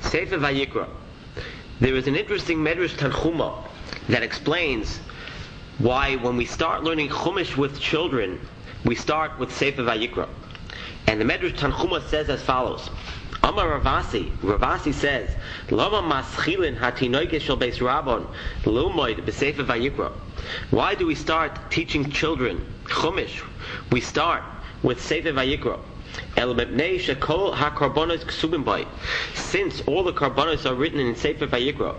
Sefer Vayikra. There is an interesting Medrash Tanchuma that explains why when we start learning Chumash with children, we start with Sefer Vayikra. And the Medrash Tanchuma says as follows. Amar Ravasi says, Lama maschilin hatinoike shel beis rabon lumoid b'Sefer Vayikra. Why do we start teaching children Chumash? We start with Sefer Vayikra. Since all the karbonos are written in Sefer Vayikra,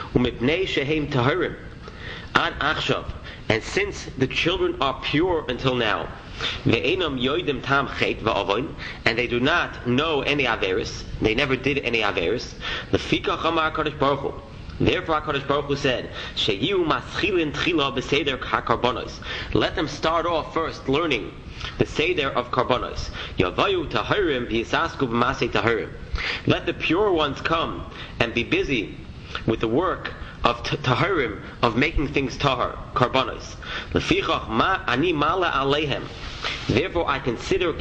and since the children are pure until now, and they do not know any averis, they never did any averis, therefore HaKadosh Baruch Hu said, let them start off first learning the Seder of Karbonos. Let the pure ones come and be busy with the work of Taharim, of making things Tahar, Karbonos. Therefore I consider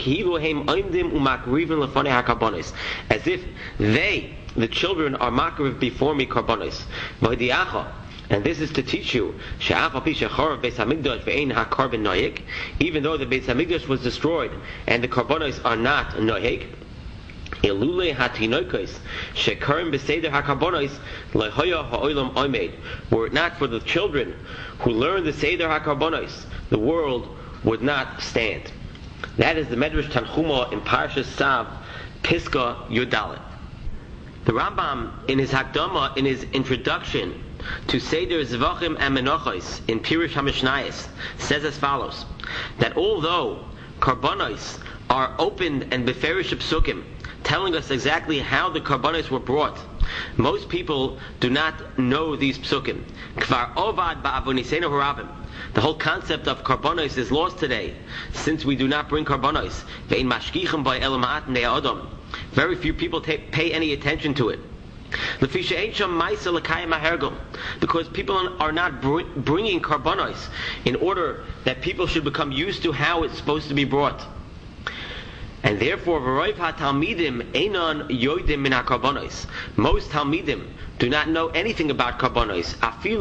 as if they, the children, are makriv before me Karbonos. And this is to teach you, even though the Beis Hamikdash was destroyed and the karbonos are not noheg, were it not for the children who learned the Seder HaKarbonos, the world would not stand. That is the Medrash Tanchuma in Parshas Tzav, Piska Yudalet. The Rambam in his Hakdama, in his introduction to Seder Zvachim and Menachos in Pirush HaMishnayos, says as follows, that although Karbonos are opened and beferish psukim, telling us exactly how the Karbonos were brought, most people do not know these psukim. Kvar ovad ba'avonisenu harabim. The whole concept of Karbonos is lost today, since we do not bring Karbonos. Ve'in mashkichim by elama'at ne'adam. Very few people pay any attention to it. Because people are not bringing karbonos in order that people should become used to how it's supposed to be brought. And therefore, most Talmidim do not know anything about karbonos.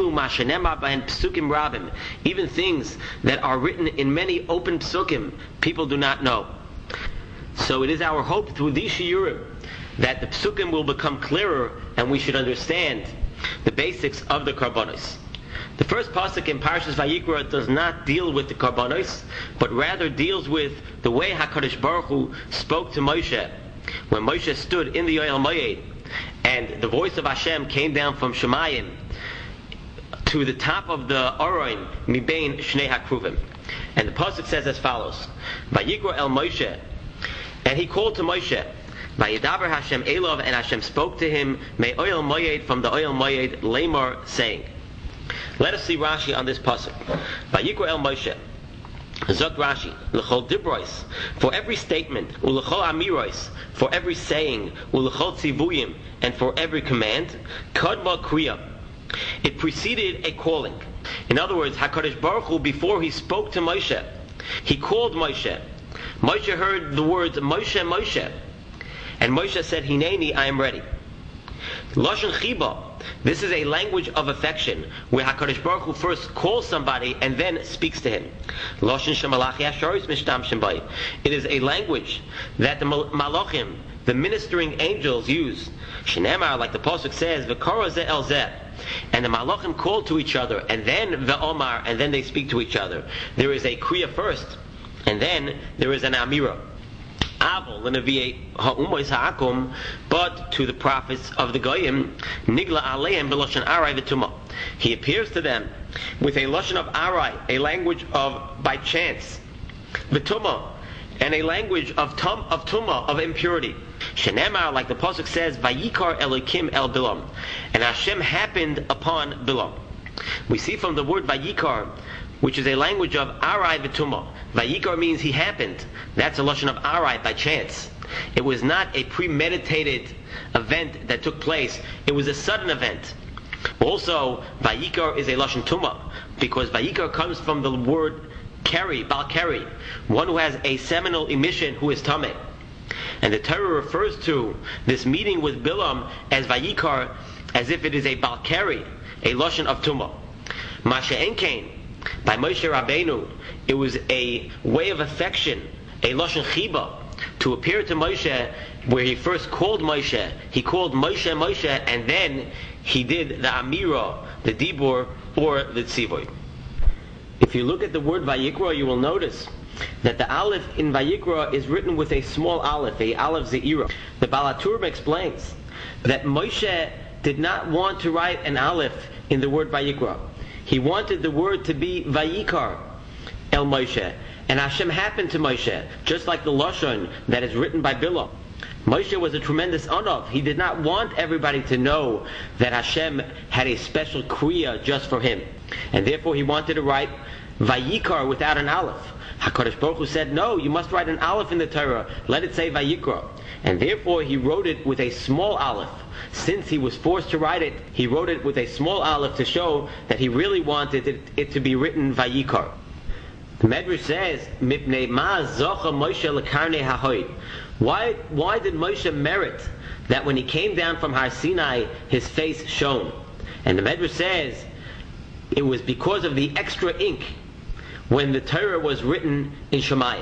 Even things that are written in many open psukim, people do not know. So it is our hope through these shiurim that the psukim will become clearer and we should understand the basics of the karbonos. The first pasuk in Parshas Vayikra does not deal with the karbonos, but rather deals with the way HaKadosh Baruch Hu spoke to Moshe. When Moshe stood in the Ohel Moed and the voice of Hashem came down from Shemayim to the top of the Aron, Mibein Shnei HaKruvim. And the pasuk says as follows, Vayikra el Moshe, and he called to Moshe, Vayedaber Hashem Elov, and Hashem spoke to him, Me Ohel Moed, from the Ohel Moed, Lamar, saying. Let us see Rashi on this pasuk. Vayikra el Moshe, Zok Rashi, L'chol Dibrois, for every statement, U'l'chol Amirois, for every saying, U'l'chol Tzivuyim, and for every command, Kadma Kriya, it preceded a calling. In other words, HaKadosh Baruch Hu, before he spoke to Moshe, he called Moshe. Moshe heard the words Moshe, Moshe, and Moshe said, Hineni, I am ready. Lashon Chiba, this is a language of affection, where HaKadosh Baruch Hu first calls somebody and then speaks to him. Lashon Shemalachi Asharis Mishtam Shembai. It is a language that the Malachim, the ministering angels, use. Shenemar, like the pasuk says, V'kara ze el zeh. And the Malachim call to each other, and then Ve'omar, and then they speak to each other. There is a Kriya first, and then there is an Amira. But to the prophets of the Goyim, Nigla Aleim b'Lashon Arai v'Tumah. He appears to them with a Lashon of Arai, a language of by chance, v'Tumah, and a language of Tumah, of impurity. Shenemar, like the pasuk says, Vayikar Elokim el Bilam, and Hashem happened upon Bilam. We see from the word Vayikar, which is a language of Arai v'Tumah. Vayikar means he happened. That's a lashon of Arai, by chance. It was not a premeditated event that took place. It was a sudden event. Also, Vayikar is a lashon Tumah, because Vayikar comes from the word Keri, Bal Keri, one who has a seminal emission who is Tameh. And the Torah refers to this meeting with Bilam as Vayikar, as if it is a Balkari, a Lashon of Tumah. Masha Enkain, by Moshe Rabbeinu, it was a way of affection, a Lashon Chiba, to appear to Moshe, where he first called Moshe. He called Moshe Moshe, and then he did the Amira, the Dibur, or the Tzivoy. If you look at the word Vayikra, you will notice that the Aleph in Vayikra is written with a small Aleph, a Aleph Ze'ira. The Baal HaTurim explains that Moshe did not want to write an Aleph in the word Vayikra. He wanted the word to be Vayikar El Moshe. And Hashem happened to Moshe, just like the Lashon that is written by Bilam. Moshe was a tremendous Anav. He did not want everybody to know that Hashem had a special Kriya just for him. And therefore he wanted to write Vayikar without an Aleph. HaKadosh Baruch Hu said, no, you must write an Aleph in the Torah. Let it say Vayikra. And therefore he wrote it with a small Aleph. Since he was forced to write it, he wrote it with a small Aleph to show that he really wanted it to be written Vayikar. The Medrash says, Mipnei ma zocha Moshe lekarnei hahoid. Why did Moshe merit that when he came down from Har Sinai, his face shone? And the Medrash says, it was because of the extra ink when the Torah was written in Shemayim.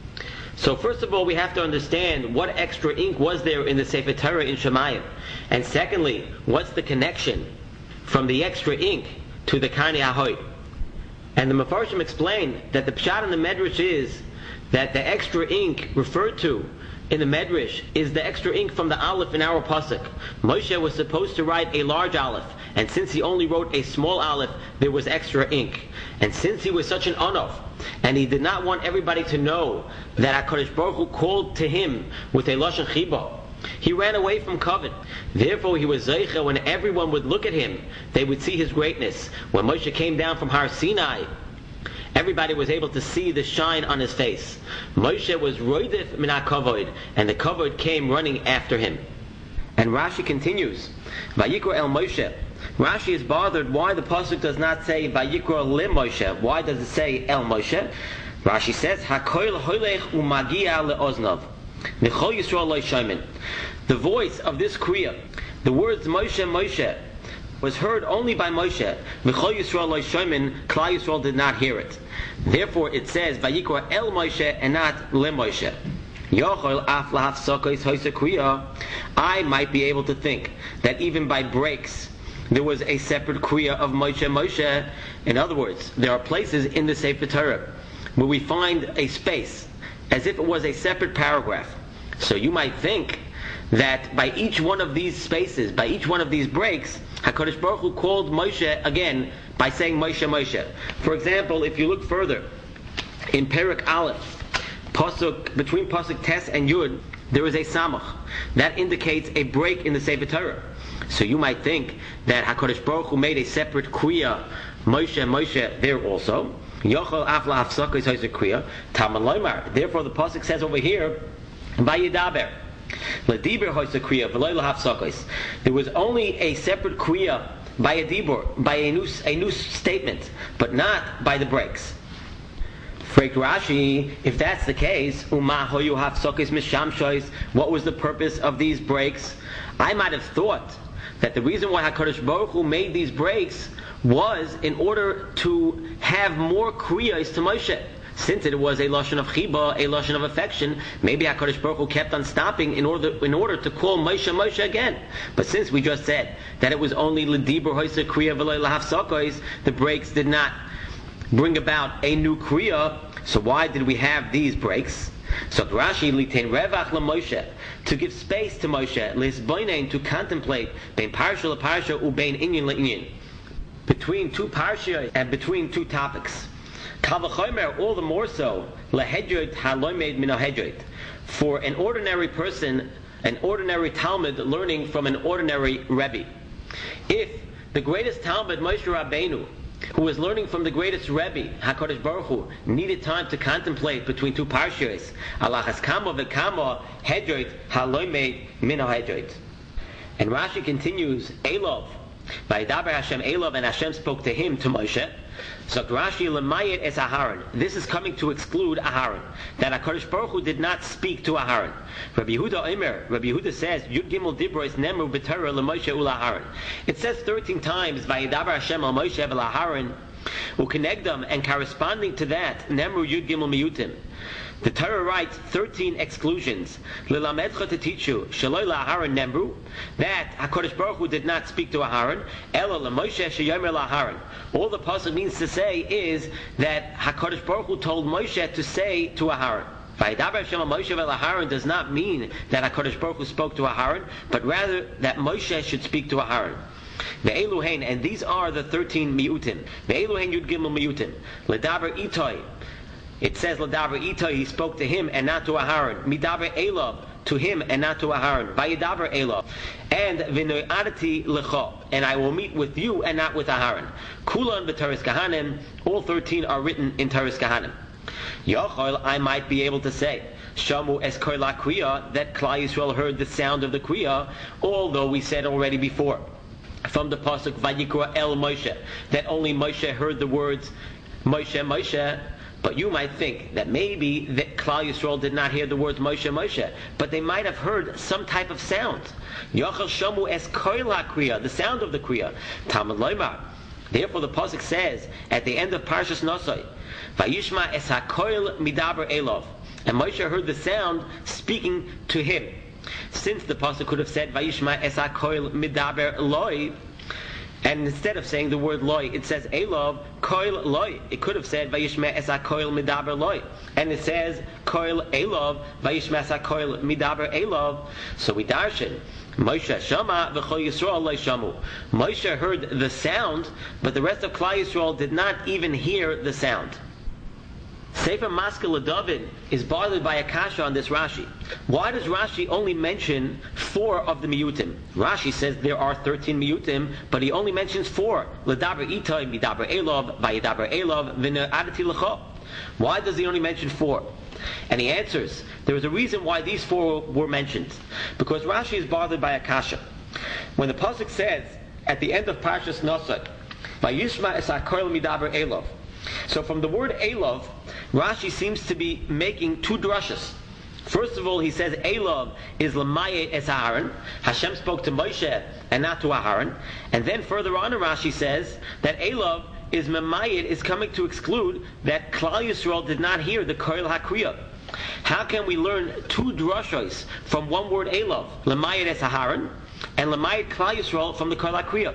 So first of all, we have to understand what extra ink was there in the Sefer Torah in Shemayim. And secondly, what's the connection from the extra ink to the Karnei HaHoid? And the Mefarshim explained that the Pshat in the Medrash is that the extra ink referred to in the Medrash is the extra ink from the Aleph in our Pasuk. Moshe was supposed to write a large Aleph, and since he only wrote a small Aleph, there was extra ink. And since he was such an Anav, and he did not want everybody to know that HaKadosh Baruch Hu called to him with a Lashon Chiba, he ran away from Kavod. Therefore he was Zeicha. When everyone would look at him, they would see his greatness. When Moshe came down from Har Sinai, everybody was able to see the shine on his face. Moshe was roidef min ha-kavod, and the kavod came running after him. And Rashi continues, Vayikra el Moshe. Rashi is bothered why the pasuk does not say Vayikra le Moshe. Why does it say El Moshe? Rashi says, Hakoil hoilech umagia leoznav. Nechol Yisrael lo yishaymin. The voice of this Kriya, the words Moshe Moshe, was heard only by Moshe. V'chol Yisrael lo yishaymin, Klal Yisrael did not hear it. Therefore it says Vayikra el Moshe and not le Moshe. Yochol af lahafsakos hoisa Kriya. I might be able to think that even by breaks there was a separate Kriya of Moshe Moshe. In other words, there are places in the Sefer Torah where we find a space as if it was a separate paragraph. So you might think that by each one of these spaces, by each one of these breaks, HaKadosh Baruch Hu called Moshe again by saying Moshe Moshe. For example, if you look further, in Perek Aleph, Pasuk, between Pasuk Tes and Yud, there is a Samach. That indicates a break in the Sefer Torah. So you might think that HaKadosh Baruch Hu made a separate Kriya, Moshe Moshe, there also. Yochel afla hafsakos hoisa Kriya. Talmud Loimar. Therefore the Pasuk says over here, Vayidaber. Lediber hoisa Kriya, v'loy lahafsakos. There was only a separate Kriya by a dibur, by a new statement, but not by the breaks. Frek Rashi, if that's the case, Uma hoyu hafsakos mishamshois, what was the purpose of these breaks? I might have thought that the reason why HaKadosh Baruch Hu made these breaks was in order to have more kriyas to Moshe. Since it was a lashon of chiba, a lashon of affection, maybe HaKadosh Baruch Hu kept on stopping in order to call Moshe Moshe again. But since we just said that it was only l'dibur hoisa kriya v'lo lahafsakos, the breaks did not bring about a new kriya. So why did we have these breaks? So Rashi litain revach LaMoshe, to give space to Moshe, lisboinain, to contemplate bein parsha leparsha ubein inyan leinyan, between two parshas and between two topics. Kal v'chomer, all the more so, lehedrot halomed min hahedrot, for an ordinary person, an ordinary Talmud learning from an ordinary Rebbe. If the greatest Talmud, Moshe Rabbeinu, who was learning from the greatest Rebbe, HaKadosh Baruch Hu, needed time to contemplate between two parshas, alachas kamo v'kamo hedrot halomed min hahedrot. And Rashi continues, Elov, Vayidaber Hashem Elov, and Hashem spoke to him, to Moshe, So Rashi lemayet es Aharon. This is coming to exclude Aharon. That HaKadosh Baruch Hu did not speak to Aharon. Rabbi Yehuda says, Yud Gimel Dibros Nemru B'Torah LeMoshe Ula Aharon. It says 13 times, Vayidaber Hashem al Moshe vel Aharon, Ukenegdam, and corresponding to that, Nemru Yud Gimel Miyutim. The Torah writes 13 exclusions. Lilamedcha to teach you, Shaloi la'Aharon Nemru, that HaKadosh Baruch Hu did not speak to Aharon, Ela l'Moshe sheyomer la'Aharon. All the pasuk means to say is that HaKadosh Baruch Hu told Moshe to say to Aharon. Vayidaber Hashem al Moshe vel Aharon does not mean that HaKadosh Baruch Hu spoke to Aharon, but rather that Moshe should speak to Aharon. Ve'eluhein, and these are the 13 miyutim. Ve'eluhein yud gimel miyutim. Ledaber itoi. It says Ledaber itoi, he spoke to him and not to Aharon. Midaber elav, to him and not to Aharon. Vayidaber elav. And v'noyadati lecha, and I will meet with you and not with Aharon. Kulan b'Toras Kahanim, all 13 are written in Toras Kahanim. Yochol, I might be able to say, Shamu es kol kriya, that Klal Yisrael heard the sound of the kriya, although we said already before, from the pasuk Vayikra el Moshe, that only Moshe heard the words Moshe, Moshe. But you might think that maybe that Klal Yisrael did not hear the words Moshe, Moshe, but they might have heard some type of sound. Yochel shamu es kol kriya, the sound of the kriya. Talmud Loimar. Therefore, the pasuk says at the end of Parshas Nosai, Vayishma es hakoil midaber elov, and Moshe heard the sound speaking to him. Since the pasuk could have said Vayishma es hakoil midaber loi, and instead of saying the word loy, it says elov koil loy. It could have said Vayishma es hakoil midaber loy, and it says koil elov Vayishma es hakoil midaber elov. So we darshan Moshe shama v'chol Yisrael lo shamu. Moshe heard the sound, but the rest of Klal Yisrael did not even hear the sound. Sefer Maskil David is bothered by a kasha on this Rashi. Why does Rashi only mention 4 of the miyutim? Rashi says there are 13 miyutim, but he only mentions 4. L'daber itay, midaber elov, vayidaber elov, v'ne'adati l'cho. Why does he only mention 4? And he answers, there is a reason why these 4 were mentioned. Because Rashi is bothered by a kasha. When the pasuk says, at the end of Parshas Nosai, Vayishma es hakoil midaber elov. So from the word elov, Rashi seems to be making 2 drushes. First of all, he says elov is lamayet es Aharon. Hashem spoke to Moshe and not to Aharon. And then further on in Rashi says that elov is mamayet, is coming to exclude that Klal Yisrael did not hear the koil hakriya. How can we learn 2 drushos from one word elov, lamayet es Aharon, and lamayet Klal Yisrael from the koil hakriya?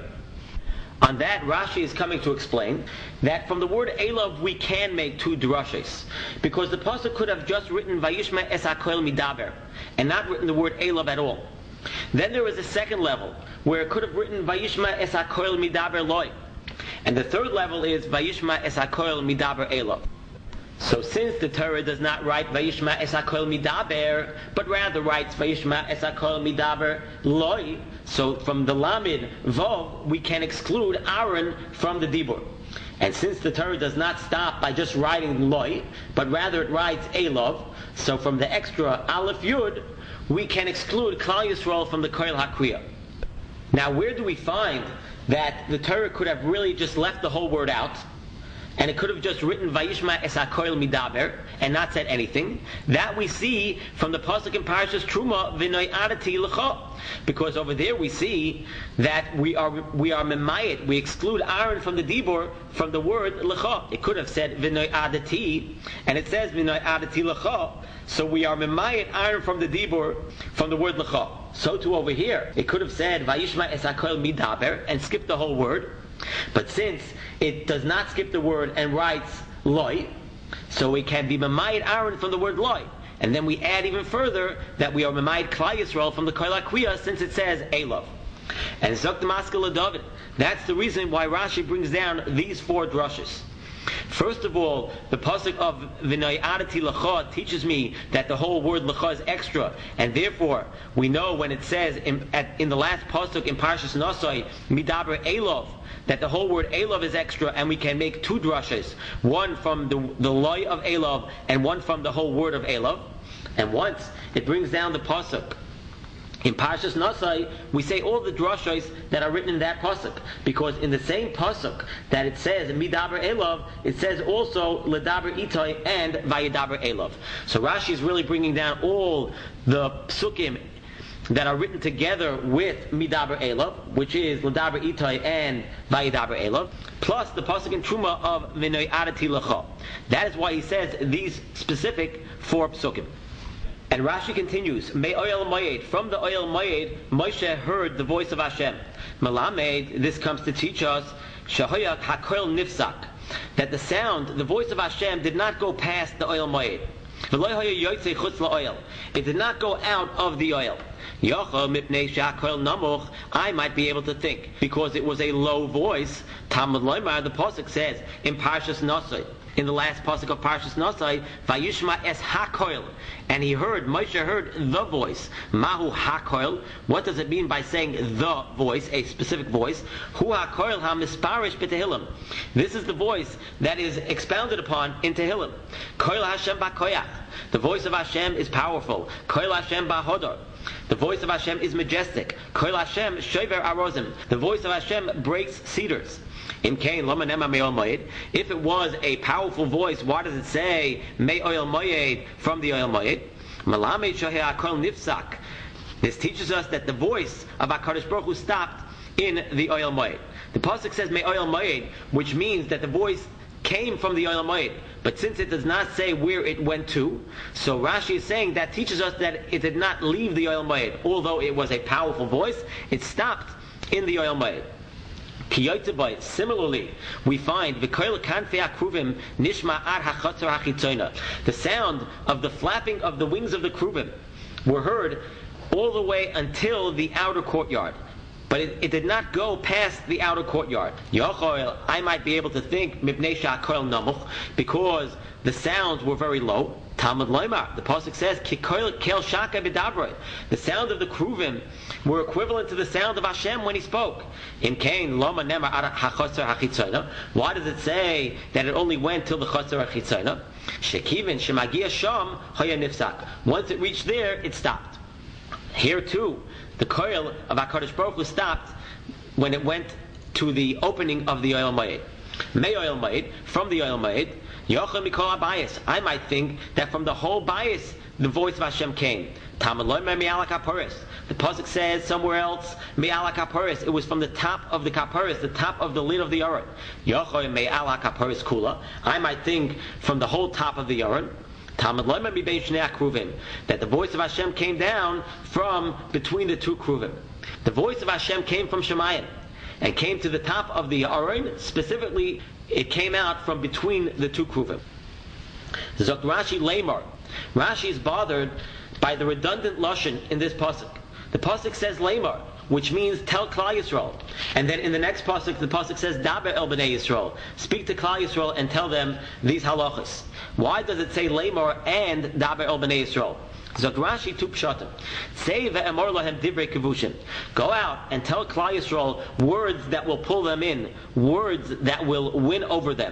On that, Rashi is coming to explain that from the word Elav we can make 2 drushes, because the pasuk could have just written Vayishma es hakoil midaber and not written the word Elav at all. Then there is a second level where it could have written Vayishma es hakoil midaber loy, and the third level is Vayishma es hakoil midaber Elav. So since the Torah does not write Vayishma es hakoil midaber, but rather writes Vayishma es hakoil midaber loy, so from the Lamed Vov we can exclude Aaron from the Dibur. And since the Torah does not stop by just writing loy, but rather it writes elov, so from the extra Aleph Yud we can exclude Klal Yisrael from the koil hakriya. Now where do we find that the Torah could have really just left the whole word out, and it could have just written Vayishma es hakoil midaber and not said anything? That we see from the pasuk in Parashas Truma, v'noyadati l'cha, because over there we see that we are memayit, we exclude Aaron from the dibur from the word l'cha. It could have said v'noyadati, and it says v'noyadati l'cha, so we are memayit Aaron from the dibur from the word l'cha. So too over here, it could have said Vayishma es hakoil midaber and skipped the whole word. But since it does not skip the word and writes loy, so we can be memayit Aaron from the word loy. And then we add even further that we are memayit Klal Yisrael from the koil hakriya, since it says elov. And Zok the Maskil David, that's the reason why Rashi brings down these 4 drushes. First of all, the pasuk of v'noyadati l'cha teaches me that the whole word l'cha is extra, and therefore we know when it says in the last pasuk in Parshas Nosai midaber elov, that the whole word elov is extra, and we can make 2 drushes, one from the loy of elov and one from the whole word of elov. And once it brings down the pasuk In Parshas Nasai, we say all the drashos that are written in that pasuk, because in the same pasuk that it says Midaber Elov, it says also Ledaber Itai and Vayedaber Elov. So Rashi is really bringing down all the psukim that are written together with Midaber Elov, which is Ledaber Itai and Vayedaber Elov, plus the pasuk in Truma of V'noi Adati Lecha. That is why he says these specific 4 psukim. And Rashi continues, Me Oyel Moyed, from the Oyel Moyed, Moshe heard the voice of Hashem. Melamed, this comes to teach us, Shahoyak HaKoil Nifsak, that the sound, the voice of Hashem did not go past the Oyel Moyed. It did not go out of the oil. I might be able to think, because it was a low voice. Talmud Loimar, the pasuk says in Parshas Nasai, in the last pasuk of Parshas Nasai, Vayishma es hakoil, and Moshe heard the voice. Mahu hakoil. What does it mean by saying the voice, a specific voice? Hu hakoil ha-misparish b'tehillim. This is the voice that is expounded upon in Tehillim. Koil Hashem ba'koyach. The voice of Hashem is powerful. Koil Hashem ba'hodor. The voice of Hashem is majestic. Koil Hashem shover arozim. The voice of Hashem breaks cedars. If it was a powerful voice, why does it say Me Oyel Moyed, from the Oyel Moyed? This teaches us that the voice of HaKadosh Baruch Hu stopped in the Oyel Moyed. The pasuk says Me Oyel Moyed, which means that the voice came from the Oyel Moyed. But since it does not say where it went to, so Rashi is saying that teaches us that it did not leave the Oyel Moyed. Although it was a powerful voice, it stopped in the Oyel Moyed. Similarly, we find the sound of the flapping of the wings of the kruvim were heard all the way until the outer courtyard. But it did not go past the outer courtyard. I might be able to think because the sounds were very low. Talmud Loimar, the pasuk says, the sound of the kruvim were equivalent to the sound of Hashem when he spoke. In Cain, why does it say that it only went till the chasar hachitzona? Once it reached there, it stopped. Here too, the koil of HaKadosh Baruch Hu stopped when it went to the opening of the Oyel Moed. Me Oyel Moed, from the Oyel Moed, I might think that from the whole bias the voice of Hashem came. The pasuk says somewhere else, it was from the top of the kaparis, the top of the lid of the aron. I might think from the whole top of the aron. That the voice of Hashem came down from between the 2 kruvim. The voice of Hashem came from Shemayim and came to the top of the aron. Specifically, it came out from between the 2 kruvim. Zok Rashi Lamar. Rashi is bothered by the redundant lashon in this pasuk. The pasuk says Lamar, which means tell Klal Yisrael. And then in the next pasuk, the pasuk says Daber el bnei Yisrael. Speak to Klal Yisrael and tell them these halachas. Why does it say Lamar and Daber el bnei Yisrael? Zok Rashi tu pshatim. Say ve'emor lahem divrei kevushim. Go out and tell Klal Yisrael words that will pull them in, words that will win over them.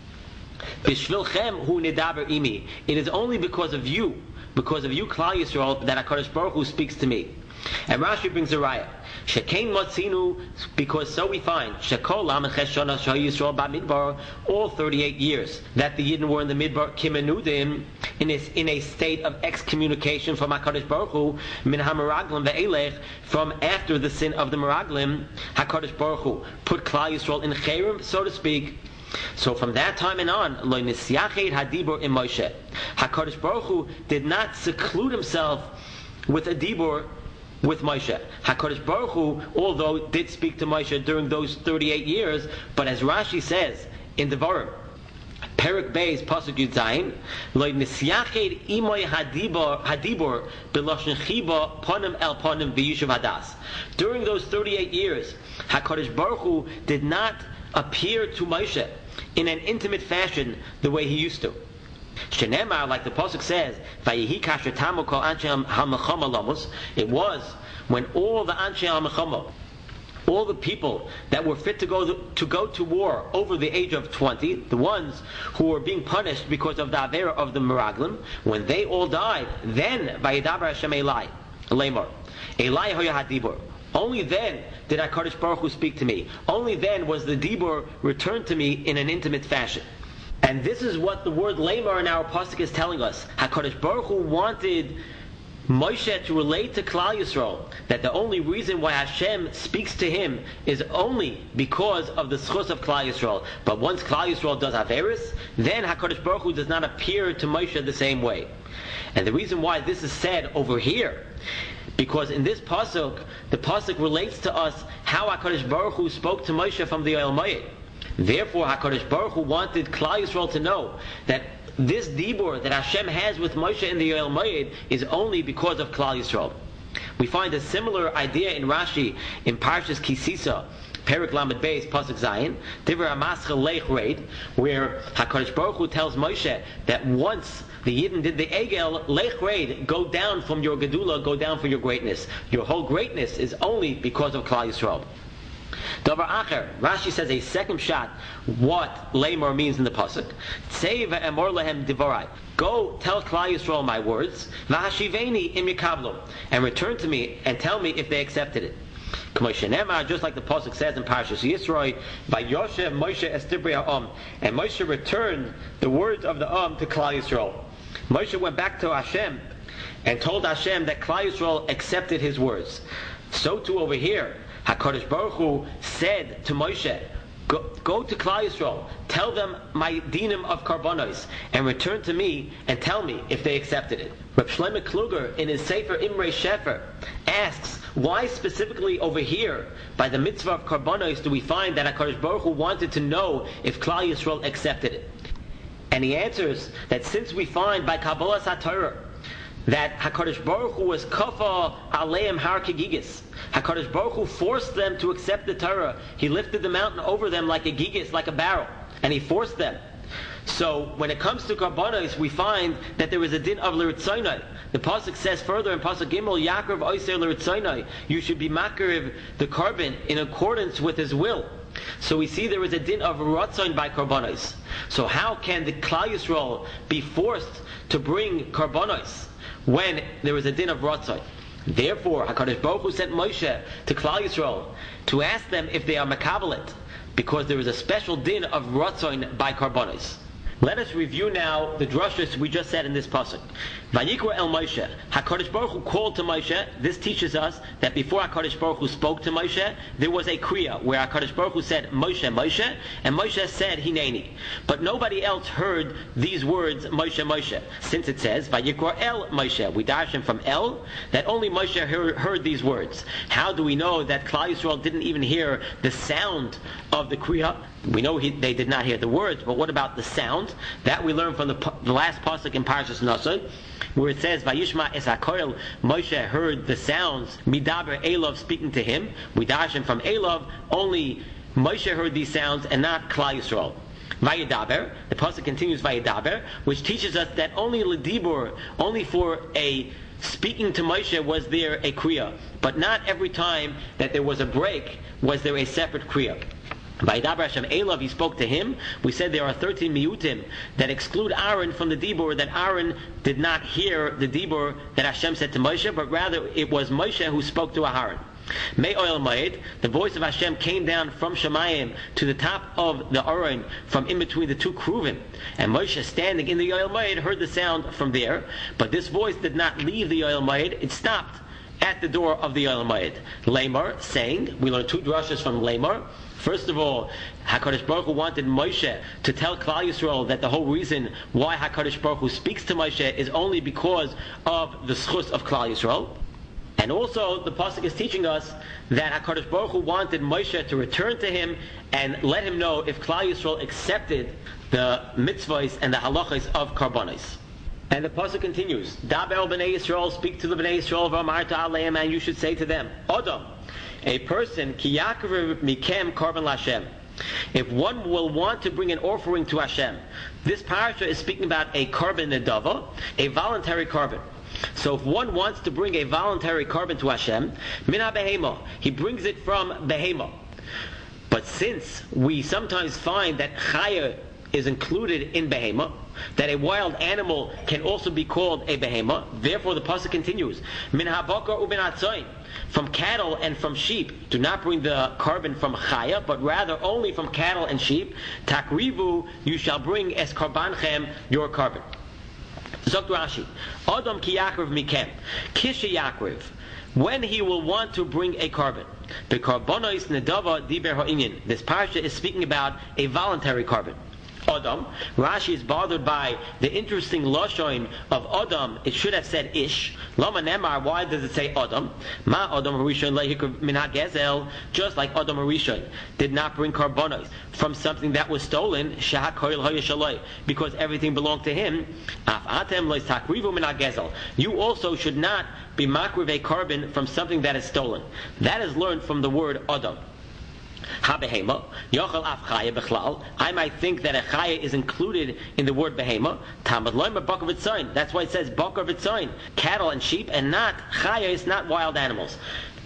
Bishvilchem hu nedaber imi. It is only because of you, Klal Yisrael, that HaKadosh Baruch Hu speaks to me. And Rashi brings a raya. Shekain matzinu, because so we find Shekol Lameches Shana Yisrael Bamidbar, all 38 years that the Yidden were in the Midbar Kimenudim, in a state of excommunication from HaKadosh Baruch Hu, Min HaMeraglim ve'elech, from after the sin of the Meraglim, HaKadosh Baruch Hu put Klal Yisrael in Cherem, so to speak. So from that time and on, Lo Nisyached Hadibur in Moshe, HaKadosh Baruch Hu did not seclude himself with a dibur with Moshe. HaKadosh Baruch Hu, although did speak to Moshe during those 38 years, but as Rashi says in Devarim, Perik Beis Pasuk Yud Zayin, Lo Nisyached Imoy Hadibur B'Lashon Chiba Ponim El Ponim V'Yishuv Hadas. During those 38 years, HaKadosh Baruch Hu did not appear to Moshe in an intimate fashion the way he used to. Shenemar, like the pasuk says, "Vayihi kasher tamu kol anshe hamachama lamos." It was when all the anshe hamachama, all the people that were fit to go to war over the age of 20, the ones who were being punished because of the avera of the Meraglim, when they all died, then Vayidaber Hashem Elai, Lamar. Elai hoya hadibur. Only then did HaKadosh Baruch Hu speak to me. Only then was the dibur returned to me in an intimate fashion. And this is what the word lemar in our pasuk is telling us. HaKadosh Baruch Hu wanted Moshe to relate to Klal Yisrael that the only reason why Hashem speaks to him is only because of the schus of Klal Yisrael. But once Klal Yisrael does Averis, then HaKadosh Baruch Hu does not appear to Moshe the same way. And the reason why this is said over here, because in this pasuk, the pasuk relates to us how HaKadosh Baruch Hu spoke to Moshe from the Oyel Moed. Therefore, HaKadosh Baruch Hu wanted Klal Yisrael to know that this dibur that Hashem has with Moshe in the Oyel Moed is only because of Klal Yisrael. We find a similar idea in Rashi in Parshas Kisisa, Perik Lamed Beis, Pasuk Zayin, Divrei HaMaschil Leich Reid, where HaKadosh Baruch Hu tells Moshe that once the Yidden did the Egel, Leich Reid, go down from your Gedula, go down for your greatness. Your whole greatness is only because of Klal Yisrael. Davar Acher, Rashi says a second shot what lemar means in the pasuk. Tzei ve'emor lehem divorai. Go tell Klal Yisrael my words. V'hashiveni im yikablo, and return to me and tell me if they accepted it. Just like the pasuk says in Parashas Yisro, Vayoshev Moshe estibri ha'am, and Moshe returned the words of the to Klal Yisrael. Moshe went back to Hashem and told Hashem that Klal Yisrael accepted his words. So too over here, HaKadosh Baruch Hu said to Moshe, go to Klal Yisrael, tell them my dinim of karbonos, and return to me and tell me if they accepted it. Reb Shlomo Kluger in his Sefer Imrei Shefer asks, why specifically over here, by the mitzvah of karbonos, do we find that HaKadosh Baruch Hu wanted to know if Klal Yisrael accepted it? And he answers that since we find by Kabbalas HaTorah that HaKadosh Baruch Hu was kafa aleim har kegigis, HaKadosh Baruch Hu forced them to accept the Torah. He lifted the mountain over them like a gigis, like a barrel, and he forced them. So when it comes to karbonos, we find that there is a din of l'ritzaynai. The pasuk says further in pasuk Gimel, Yaakov oiser l'ritzaynai. You should be makriv the carbon in accordance with his will. So we see there is a din of ratzayn by karbonos. So how can the Klal Yisrael be forced to bring karbonos when there is a din of ratzayn? Therefore, HaKadosh Baruch Hu sent Moshe to Klal Yisrael to ask them if they are makabelet, because there is a special din of ratzayn by karbonos. Let us review now the drashas we just said in this pasuk. Vayikra el Moshe. HaKadosh Baruch Hu called to Moshe. This teaches us that before HaKadosh Baruch Hu spoke to Moshe, there was a kriya where HaKadosh Baruch Hu said Moshe, Moshe, and Moshe said Hineni. But nobody else heard these words Moshe, Moshe. Since it says Vayikra el Moshe, we dash him from El, that only Moshe heard these words. How do we know that Klal Yisrael didn't even hear the sound of the kriya? We know they did not hear the words, but what about the sound? That we learn from the last pasuk in Parashas Naso, where it says, Vayishma es hakoil, Moshe heard the sounds, Midaber Elov speaking to him, Midashim from Elov, only Moshe heard these sounds and not Klal Yisrael. Vayedaber, the pasuk continues Vayedaber, which teaches us that only Ledibur, only for a speaking to Moshe was there a kriya, but not every time that there was a break was there a separate kriya. Vayedaber Hashem Elov, he spoke to him. We said there are 13 miyutim that exclude Aaron from the dibur, that Aaron did not hear the dibur that Hashem said to Moshe, but rather it was Moshe who spoke to Aaron. May Oyel Moed, the voice of Hashem came down from Shemayim to the top of the Aron, from in between the two Kruvim. And Moshe, standing in the Oyel Moed, heard the sound from there, but this voice did not leave the Oyel Moed, it stopped at the door of the Oyel Moed. Lemar, saying, we learn two drashas from Lemar. First of all, HaKadosh Baruch Hu wanted Moshe to tell Klal Yisrael that the whole reason why HaKadosh Baruch Hu speaks to Moshe is only because of the schus of Klal Yisrael. And also, the pasuk is teaching us that HaKadosh Baruch Hu wanted Moshe to return to him and let him know if Klal Yisrael accepted the mitzvahs and the halachas of karbonos. And the pasuk continues, Daber b'nei Yisrael, speak to the b'nei Yisrael, v'amarta aleim, and you should say to them, Adam, a person, ki yakrev mikem karban l'Hashem. If one will want to bring an offering to Hashem, this parasha is speaking about a karban nedava, a voluntary karban. So if one wants to bring a voluntary karban to Hashem, mina behema, he brings it from behema. But since we sometimes find that chaya is included in behema, that a wild animal can also be called a behema. Therefore, the pasuk continues, min habakar uben atzoin, from cattle and from sheep. Do not bring the carbon from chaya, but rather only from cattle and sheep. Takrivu, you shall bring es karbanchem, your carbon. Zok Rashi, Adam ki yakriv mikem, kisha yakriv, when he will want to bring a carbon. The karbonos nedava diber ha'inyan. This parsha is speaking about a voluntary carbon. Adam. Rashi is bothered by the interesting lashon of Adam. It should have said ish. Lama nemar. Why does it say Adam? Ma Adam harishon lehikr min hagezel. Just like Adam harishon did not bring karbonos from something that was stolen. Shah koil hayashaloi, because everything belonged to him. Af atem leistakrivu min hagezel. You also should not be makriv a carbon from something that is stolen. That is learned from the word Adam. Ha-behema, yochel af chaya bechlal. I might think that a chaya is included in the word behema. Tamad loyma bakar v'tzoin. That's why it says bakar v'tzoin, cattle and sheep, and not chaya is not wild animals.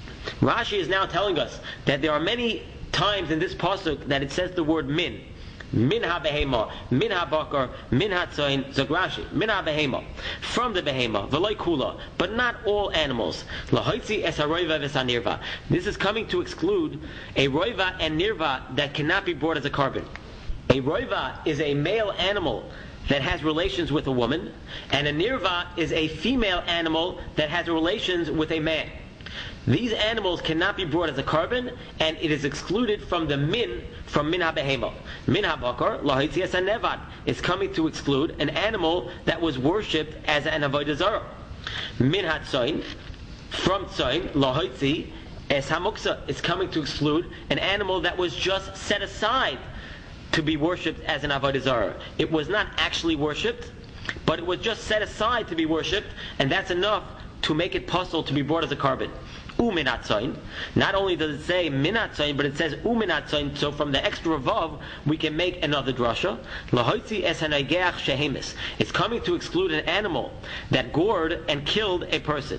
Rashi is now telling us that there are many times in this pasuk that it says the word min. Min ha-behema, min ha-bakar, min ha-tzoin, Rashi, min ha-behema, from the behema, v'loy kula, but not all animals. Lahoitzi es ha-roiva v'sa-nirva. This is coming to exclude a roiva and nirva that cannot be brought as a carbon. A roiva is a male animal that has relations with a woman, and a nirva is a female animal that has relations with a man. These animals cannot be brought as a carbon, and it is excluded from the min, from min ha-behema. Min ha-bakar, lahitzi es ha-nevad, is coming to exclude an animal that was worshipped as an avodah zarah. Min ha-tzoin, from tzoin, lahitzi es ha-muksa, is coming to exclude an animal that was just set aside to be worshipped as an avodah zarah. It was not actually worshipped, but it was just set aside to be worshipped, and that's enough to make it possible to be brought as a carbon. Uminatzoin. Not only does it say minatzoin, but it says uminatzoin. So from the extra vav, we can make another drasha. Lahoitzi es hanageach shehemis. It's coming to exclude an animal that gored and killed a person.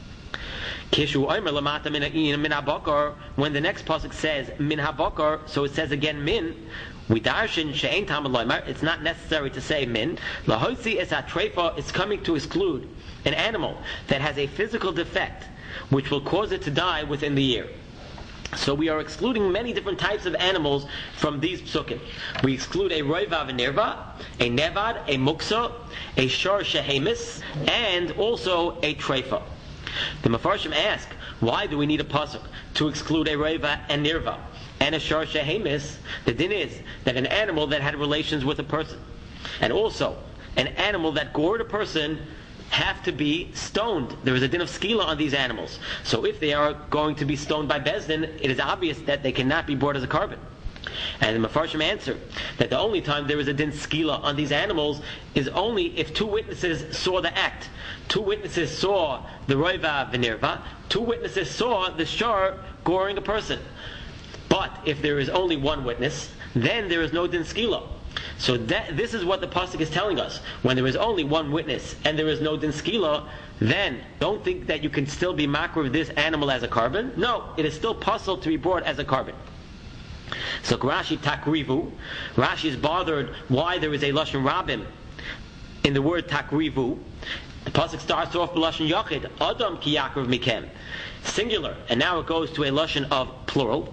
Kishu oimer lamata min habakar. When the next pasuk says min habakar, so it says again min. We darshan she'ein tamad loymar. It's not necessary to say min. Lahoitzi es hatreifa. It's coming to exclude an animal that has a physical defect which will cause it to die within the year. So we are excluding many different types of animals from these psukim. We exclude a roiva v'nirva, a nevad, a muksa, a shor shehemis, and also a treifa. The Mefarshim ask, why do we need a pasuk to exclude a roiva and nirva and a shor shehemis? The din is that an animal that had relations with a person, and also an animal that gored a person, have to be stoned. There is a din of skila on these animals. So if they are going to be stoned by Bezdin, it is obvious that they cannot be brought as a carbon. And the Mefarshim answer that the only time there is a din skila on these animals is only if two witnesses saw the act. Two witnesses saw the roiva v'nirva. Two witnesses saw the shar goring a person. But if there is only one witness, then there is no din skila. So this is what the pasuk is telling us. When there is only one witness and there is no din skila, then don't think that you can still be makriv this animal as a carbon. No, it is still possible to be brought as a carbon. So Rashi takrivu. Rashi is bothered why there is a lashon rabim in the word takrivu. The pasuk starts off with lashon yachid, Adam ki yakriv mikem, singular, and now it goes to a lashon of plural.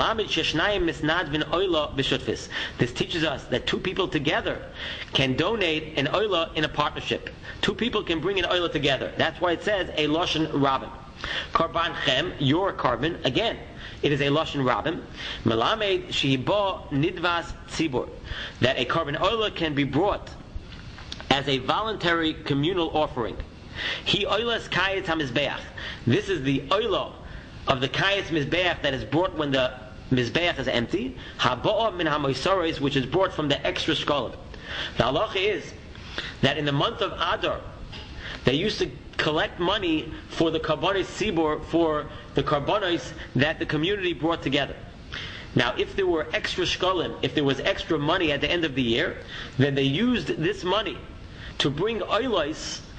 This teaches us that two people together can donate an oila in a partnership. Two people can bring an oila together. That's why it says a lashon rabim. Karban chem, your carbon, again, it is a lashon rabim. Melamed shiba nidvas tzibur, that a carbon oila can be brought as a voluntary communal offering. He oilas kayetz hamizbeach. This is the oila of the kayetz mizbeach that is brought when the mizbeach is empty. Haba'a min hamoisares, which is brought from the extra shkolim. The halacha is that in the month of Adar, they used to collect money for the karbonos tzibur, for the karbonos that the community brought together. Now, if there were extra shkolim, if there was extra money at the end of the year, then they used this money to bring oilos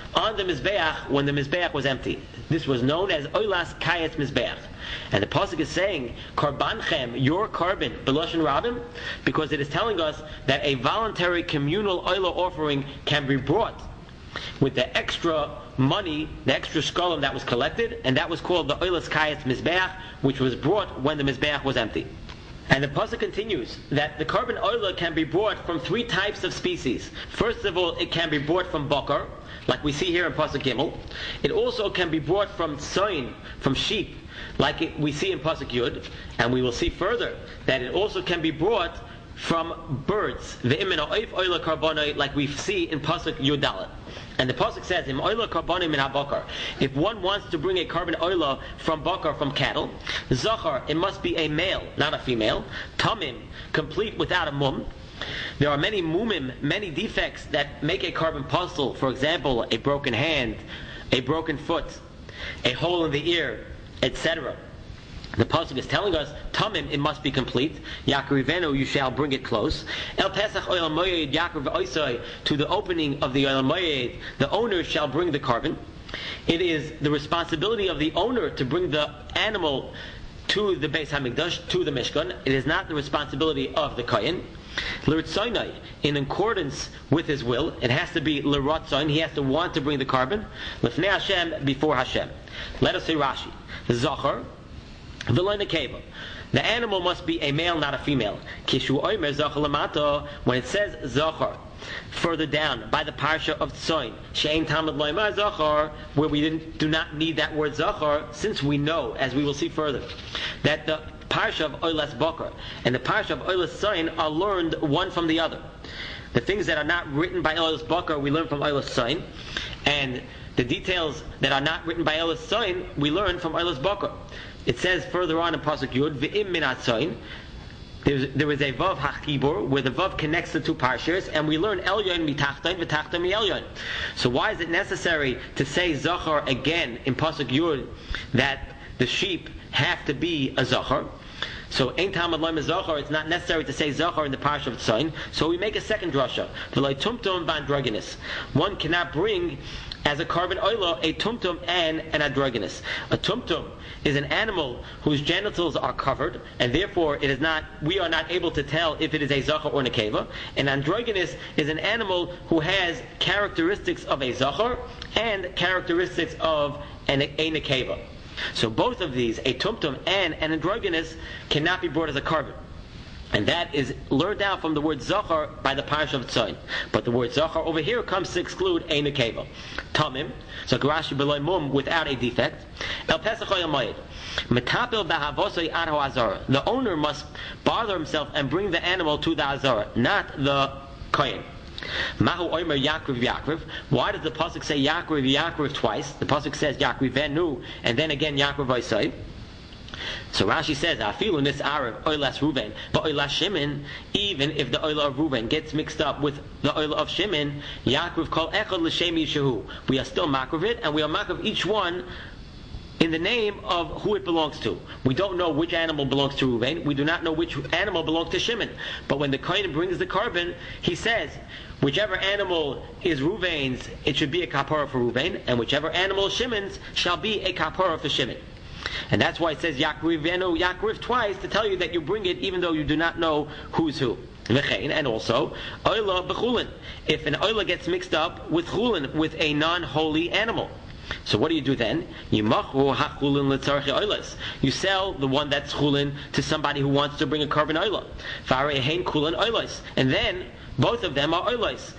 on the Mizbeach when the Mizbeach was empty. This was known as Oilas Kayetz Mizbeach. And the Pasuk is saying, Karbanchem, your carbon, B'loshen Rabim, because it is telling us that a voluntary communal oila offering can be brought with the extra money, the extra skolem that was collected, and that was called the Oilas Kayetz Mizbeach, which was brought when the Mizbeach was empty. And the pasuk continues that the carbon oila can be brought from three types of species. First of all, it can be brought from bakar, like we see here in pasuk Gimel. It also can be brought from tzoin, from sheep, like we see in pasuk Yud. And we will see further that it also can be brought from birds, like we see in pasuk Yud Dalet. And the pasuk says, "Im oila karbonim min habakar." If one wants to bring a carbon oila from bakar, from cattle, zachar, it must be a male, not a female. Tamim, complete without a mum. There are many mumim, many defects that make a carbon puzzle. For example, a broken hand, a broken foot, a hole in the ear, etc. The pasuk is telling us, Tamim, it must be complete. Yakrivenu, you shall bring it close. El Pesach Oil Moyed Yakriv Oisai, to the opening of the Oil Moyed, the owner shall bring the carbon. It is the responsibility of the owner to bring the animal to the Beis Hamikdash, to the Mishkan. It is not the responsibility of the Kohen. L'Ritzaynai, in accordance with his will, it has to be L'Ratzayn, he has to want to bring the carbon. L'fnei Hashem, before Hashem. Let us say Rashi. Zachar, the animal must be a male, not a female. When it says Zachar, further down by the parsha of Tzoin, She'ein Talmud Loimar Zachar, where we do not need that word Zachar, since we know, as we will see further, that the parsha of Oilas Bakar and the parsha of Oilas Tzoin are learned one from the other. The things that are not written by Oilas Bakar we learn from Oilas Tzoin, and the details that are not written by Oilas Tzoin we learn from Oilas Bakar. It says further on in pasuk Yud, V'im min atzoin. There is a vav hachibur where the vav connects the two parshas, and we learn elyon mitachton v'tachton mi'elyon. So why is it necessary to say zachar again in pasuk Yud that the sheep have to be a zachar? So ein tamad loim zachar. It's not necessary to say zachar in the parsha of Tzoin. So we make a second drasha. V'loi tumtum v'androginus. One cannot bring as a carbon oila a tumtum and an androgynous. A tumtum is an animal whose genitals are covered, and therefore we are not able to tell if it is a zachar or nekeva. An androgynous is an animal who has characteristics of a zachar and characteristics of a nekeva. So both of these, a tumtum and an androgynous, cannot be brought as a carbon. And that is learned out from the word zachar by the parsha of Tzoin. But the word zachar over here comes to exclude a nekeva. Tamim, so Rashi below mum, without a defect. El Pesach Oyamayid. Metapil b'havosoi adho azara. The owner must bother himself and bring the animal to the azara, not the kohen. Mahu oimer Yakriv Yakriv. Why does the pasuk say Yakriv Yakriv twice? The pasuk says Yakrivenu, and then again Yakriv Oisai. So Rashi says, "Afilu nis Arab oilas Ruven, but oilas Shimon." Even if the oila of Ruven gets mixed up with the oila of Shimon, Yaakov called echad l'shem yishahu. We are still makriv it, and we are makriv each one in the name of who it belongs to. We don't know which animal belongs to Ruven. We do not know which animal belongs to Shimon. But when the kohen brings the carbon, he says, whichever animal is Ruven's, it should be a kapara for Ruven, and whichever animal is Shimon's shall be a kapara for Shimon. And that's why it says Yakrivenu, Yakriv twice, to tell you that you bring it even though you do not know who's who. And also, oila b'chulin. If an oila gets mixed up with chulin, with a non-holy animal. So what do you do then? You sell the one that's chulin to somebody who wants to bring a carbon oila. And then both of them are oilais.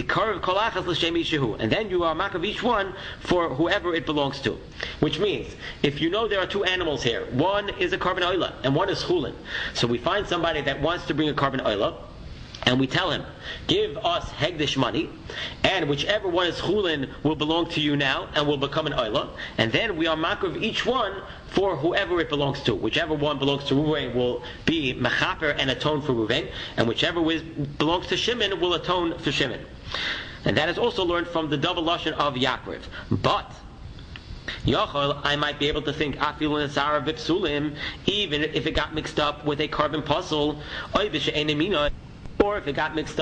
And then you are mak of each one for whoever it belongs to. Which means, if you know there are two animals here, one is a carbon oila and one is chulin. So we find somebody that wants to bring a carbon oila, and we tell him, give us hegdish money, and whichever one is chulin will belong to you now and will become an oila. And then we are makriv each one for whoever it belongs to. Whichever one belongs to Ruven will be mechaper and atone for Ruven, and whichever belongs to Shimon will atone for Shimon. And that is also learned from the double lashon of Yakriv. But Yochel, I might be able to think afilun asara v'psulim, even if it got mixed up with a carbon puzzle, or if it got mixed up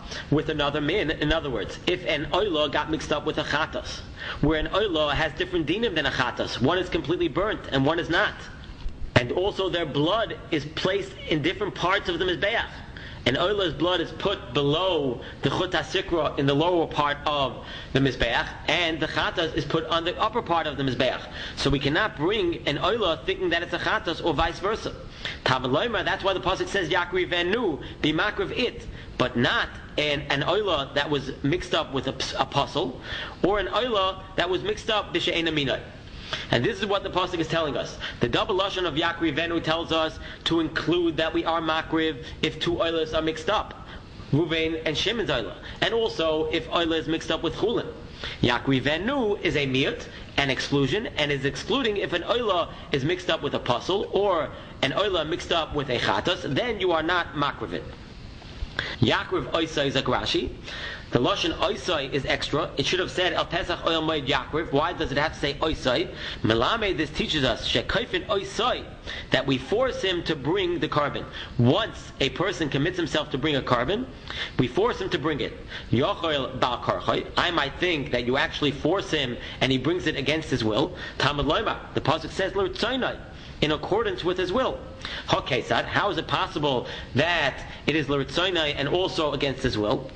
with another min. In other words, if an oila got mixed up with a chatas, where an oila has different dinim than a chatas, one is completely burnt and one is not, and also their blood is placed in different parts of the mizbeach. And oila's blood is put below the chut hasikra in the lower part of the mizbeach, and the chatas is put on the upper part of the mizbeach. So we cannot bring an oila thinking that it's a chatas or vice versa. That's why the pasuk says Yakri venu be makriv it, but not an oila that was mixed up with a puzzle, or an oila that was mixed up b'she'ena minay. And this is what the pasuk is telling us. The double lashon of Yakri venu tells us to include that we are makriv if two oilas are mixed up, Ruvain and Shimon's oila, and also if oila is mixed up with chulin. Yakri venu is a miyut, an exclusion, and is excluding if an oila is mixed up with a puzzle or an oila mixed up with a chatas, then you are not makrivit. Yakriv oisai is a Rashi. The lashon oisai is extra. It should have said El Pesach Oil Moed Yakriv. Why does it have to say oisai? Melame, this teaches us shekaifin oisai, that we force him to bring the carbon. Once a person commits himself to bring a carbon, we force him to bring it. Yochel bal karchai. I might think that you actually force him and he brings it against his will. Talmud Loima. The pasuk says l'rtzainai, in accordance with his will. How is it possible that it is l'rtzainai and also against his will?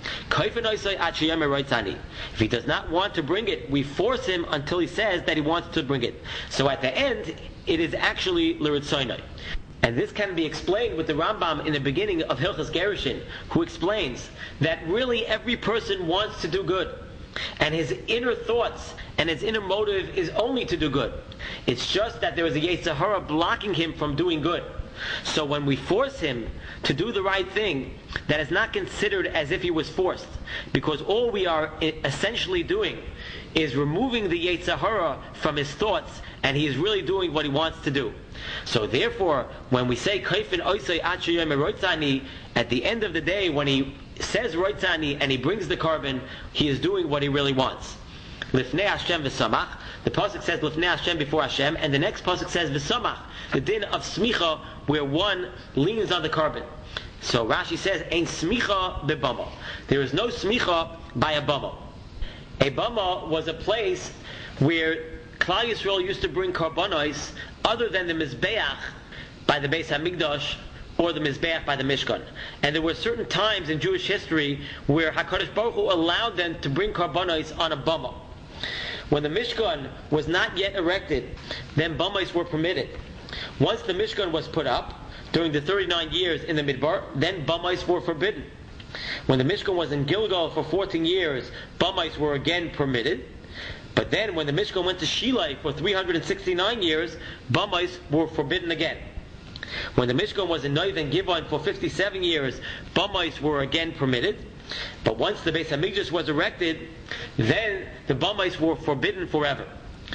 If he does not want to bring it, we force him until he says that he wants to bring it. So at the end, it is actually l'rtzainai. And this can be explained with the Rambam in the beginning of Hilchas Gerushin, who explains that really every person wants to do good, and his inner thoughts and his inner motive is only to do good. It's just that there is a Yetzer Hara blocking him from doing good. So when we force him to do the right thing, that is not considered as if he was forced, because all we are essentially doing is removing the Yetzer Hara from his thoughts, and he is really doing what he wants to do. So therefore, when we say Kaifin Oisai Achayim Roitzani, at the end of the day, when he says Roitzani and he brings the carbon, he is doing what he really wants. Lifnei Hashem v'samach. The pasuk says Lifnei Hashem, before Hashem, and the next pasuk says v'samach, the din of smicha, where one leans on the carbon. So Rashi says Ein smicha bebama. There is no smicha by a bama. A bama was a place where Klal Yisrael used to bring karbanos other than the mizbeach by the Beis Hamikdash or the mizbeach by the Mishkan. And there were certain times in Jewish history where HaKadosh Baruch Hu allowed them to bring karbanos on a bama. When the Mishkan was not yet erected, then bamais were permitted. Once the Mishkan was put up, during the 39 years in the Midbar, then bamais were forbidden. When the Mishkan was in Gilgal for 14 years, bamais were again permitted. But then when the Mishkan went to Shilai for 369 years, bamais were forbidden again. When the Mishkan was in Noiv and Givon for 57 years, bamais were again permitted. But once the Beis Hamikdash was erected, then the bamais were forbidden forever.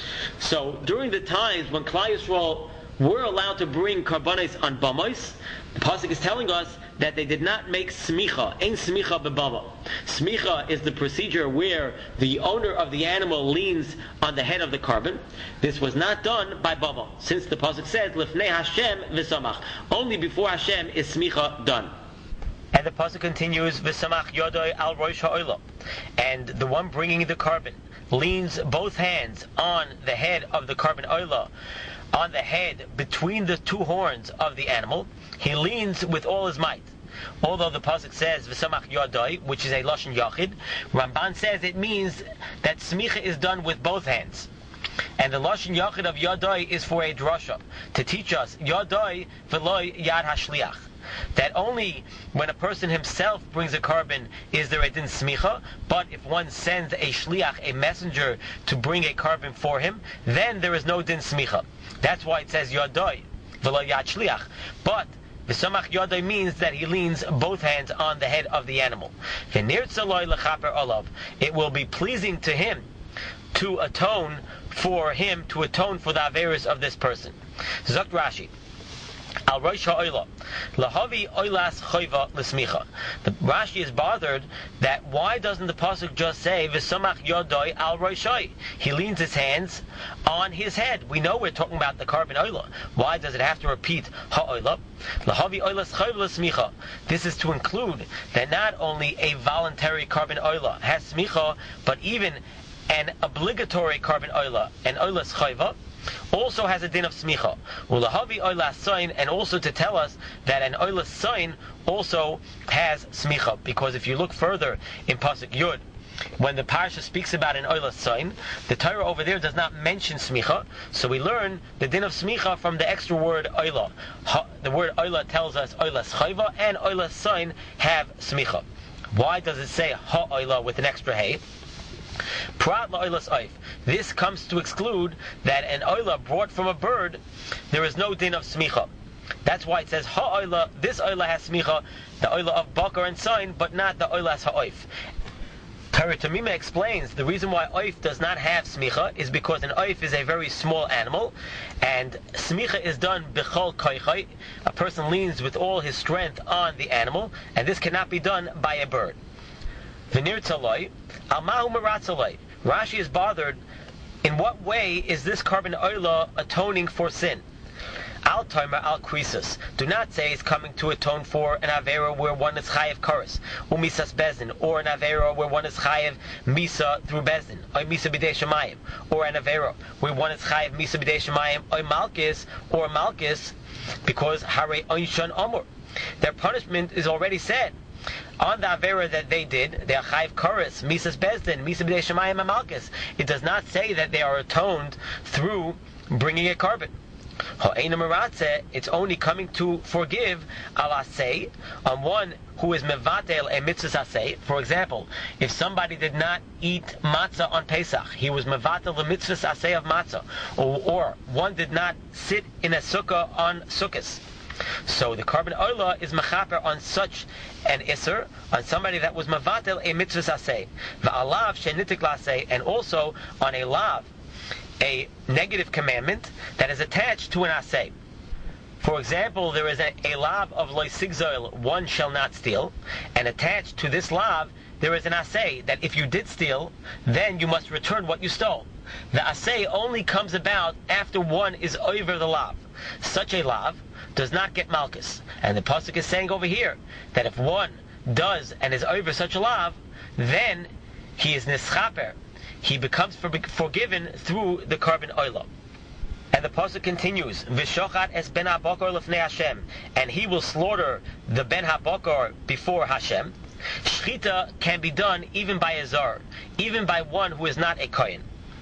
So during the times when Klal Yisrael were allowed to bring karbanos on bamais, the pasuk is telling us that they did not make smicha. Ein smicha bebama. Smicha is the procedure where the owner of the animal leans on the head of the carbon. This was not done by bama, since the pasuk says Lifnei Hashem v'samach. Only before Hashem is smicha done. And the pasuk continues, V'samach yodoi al rosh ha'olah. And the one bringing the carbon leans both hands on the head of the carbon oila, on the head between the two horns of the animal. He leans with all his might. Although the pasuk says V'samach yodoi, which is a lashon yachid, Ramban says it means that smicha is done with both hands. And the lashon yachid of yodoi is for a drasha, to teach us yodoi v'loi yad hashliach, that only when a person himself brings a carbon is there a din smicha, but if one sends a shliach, a messenger, to bring a carbon for him, then there is no din smicha. That's why it says yodoi v'lo yad shliach. But v'samach yodoi means that he leans both hands on the head of the animal. V'nirtza loy lechaper olav. It will be pleasing to him to atone for the averis of this person. Zok Rashi. Al Rosh Ha'olah. Lahavi Oilas Choiva L'smicha. The Rashi is bothered that why doesn't the pasuk just say V'samach Yodoi Al Roshai? He leans his hands on his head. We know we're talking about the carbon oila. Why does it have to repeat Ha'olah? Lahavi Oilas Choiva L'smicha. This is to include that not only a voluntary carbon oila has smicha, but even an obligatory carbon oila, an oilas chayva, also has a din of smicha. Ulahavi oilas sign, and also to tell us that an oilas sign also has smicha. Because if you look further in pasuk Yud, when the parsha speaks about an oilas sign, the Torah over there does not mention smicha. So we learn the din of smicha from the extra word oila. The word oila tells us oilas chayva and oilas sign have smicha. Why does it say ha-oila with an extra hay? Prat la'oilas oif. This comes to exclude that an oila brought from a bird, there is no din of smicha. That's why it says ha-oila, this oila has smicha, the oila of bakar and sign, but not the oilas ha'oif. Torah Tamima explains the reason why oif does not have smicha is because an oif is a very small animal, and smicha is done b'chol koichai. A person leans with all his strength on the animal, and this cannot be done by a bird. V'nir tzaloi, al mahu meratzaloi. Rashi is bothered, in what way is this carbon oila atoning for sin? Al Tomer al Krisus. Do not say it's coming to atone for an Avera where one is Chayev Karis, or Misas Bezdin, or an Avera where one is Chayev Misa through Bezdin, or Misa B'dei Shemayim, or an Avera where one is Chayev Misa B'dei Shemayim, or Malkis, because Hare Oinshon Amor. Their punishment is already set. On the Avera that they did, they are Chayev Karis, Misas Bezdin, Misa B'dei Shemayim, and Malkis. It does not say that they are atoned through bringing a carbon. It's only coming to forgive al asay on one who is mevatel a mitzvah asay. For example, if somebody did not eat matzah on Pesach, he was mevatel the mitzvah asay of matzah, or one did not sit in a sukkah on Sukkos. So the carbon oila is mechaper on such an iser, on somebody that was mevatel a mitzvah asay, va'alav shenitik lasay, and also on a lav, a negative commandment that is attached to an asay. For example, there is a lav of loy sigzoil, one shall not steal, and attached to this lav there is an asay that if you did steal, then you must return what you stole. The asay only comes about after one is over the lav. Such a lav does not get malchus, and the pasuk is saying over here that if one does and is over such a lav, then he is nischaper. He becomes forgiven through the carbon oila. And the pasuk continues, V'shochat es ben habakar lefnei Hashem, and he will slaughter the ben habakar before Hashem. Shchita can be done even by a zar, even by one who is not a kohen.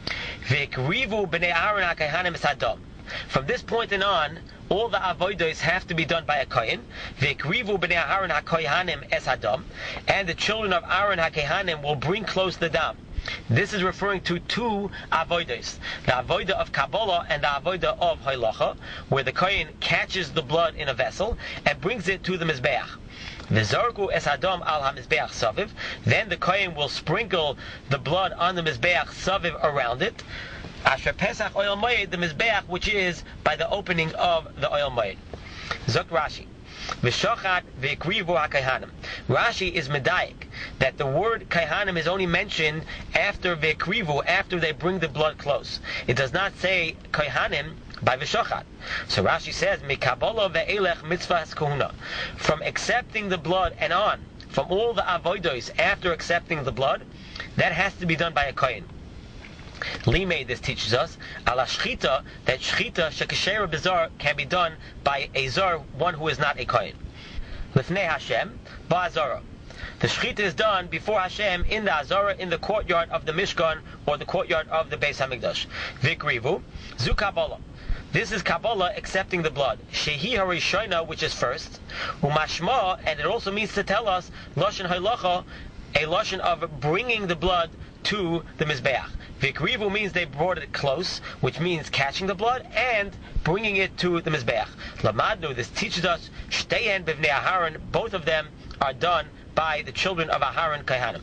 V'ikrivu b'nei Aaron ha'kohanim es hadam. From this point on, all the avodos have to be done by a kohen. V'ikrivu b'nei Aaron ha'kohanim es hadam, and the children of Aaron ha'kohanim will bring close the dam. This is referring to two avodas, the avodah of Kabbalah and the avodah of Halacha, where the kohen catches the blood in a vessel and brings it to the Mizbeach. V'zarku es hadam al ha-Mizbeach saviv. Then the kohen will sprinkle the blood on the Mizbeach saviv around it. Asher Pesach oil moed, the Mizbeach which is by the opening of the oil moed. Zok Rashi. V'shochat v'ikrivu ha-kohanim. Rashi is medayik that the word kohanim is only mentioned after v'ikrivu, after they bring the blood close. It does not say kohanim by v'shochat. So Rashi says mikabala ve'elech mitzvahs kohuna. From accepting the blood and on, from all the avodos after accepting the blood, that has to be done by a kohen. Limei, this teaches us ala shchita, that shchita shekashera bizar can be done by a zar, one who is not a kohen. Lifnei Hashem ba'azara. The shchita is done before Hashem in the azara, in the courtyard of the Mishkan or the courtyard of the Beis Hamikdash. Vikrivu zu Kabbalah. This is Kabbalah accepting the blood. Shehi harishona, which is first. Umashma, and it also means to tell us lashon halacha, a lashon of bringing the blood to the Mizbeach. Vikrivu means they brought it close, which means catching the blood and bringing it to the Mizbeach. Lamadnu, this teaches us, Shteihen b'vnei Aharon, both of them are done by the children of Aharon Kohanim.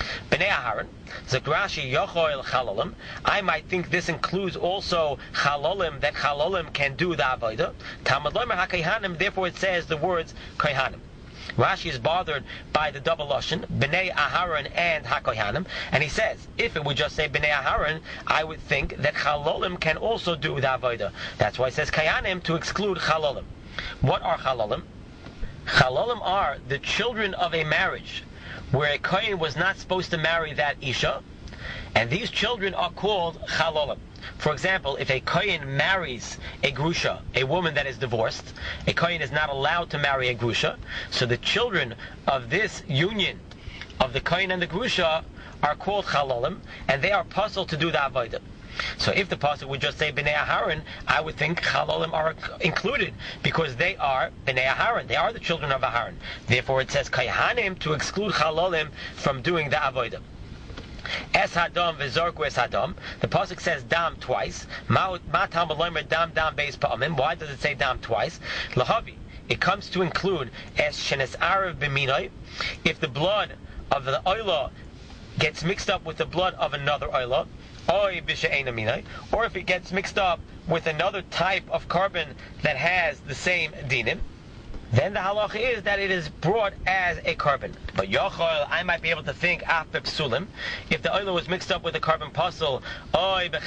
Bnei Aharon, Zakrashi Yochoil Chalolim. I might think this includes also Chalolim, that Chalolim can do the Avodah. Talmud Lomer HaKayhanim, therefore it says the words Kayhanim. Rashi is bothered by the double lashon, Bnei Aharon and HaKayhanim, and he says, if it would just say Bnei Aharon, I would think that Chalolim can also do the Avodah. That's why it says Kayhanim to exclude Chalolim. What are Chalolim? Chalolim are the children of a marriage where a kohen was not supposed to marry that isha, and these children are called chalolim. For example, if a kohen marries a grusha, a woman that is divorced, a kohen is not allowed to marry a grusha, so the children of this union of the kohen and the grusha are called chalolim, and they are puzzled to do the avodah. So if the pasuk would just say Bnei Aharon, I would think Chalolim are included, because they are Bnei Aharon. They are the children of Aharon. Therefore it says Kayhanim to exclude Chalolim from doing the Avodah. Es Hadam v'zorku es Hadam. The pasuk says Dam twice. Ma Talmud Lomer Dam beis pa'amim. Why does it say Dam twice? Lahavi. It comes to include Es shenes arav b'minoi. If the blood of the oila gets mixed up with the blood of another oila, or if it gets mixed up with another type of carbon that has the same dinim, then the halacha is that it is brought as a carbon. But yochol, I might be able to think af bepsulim, if the oil was mixed up with a carbon puzzle, or if the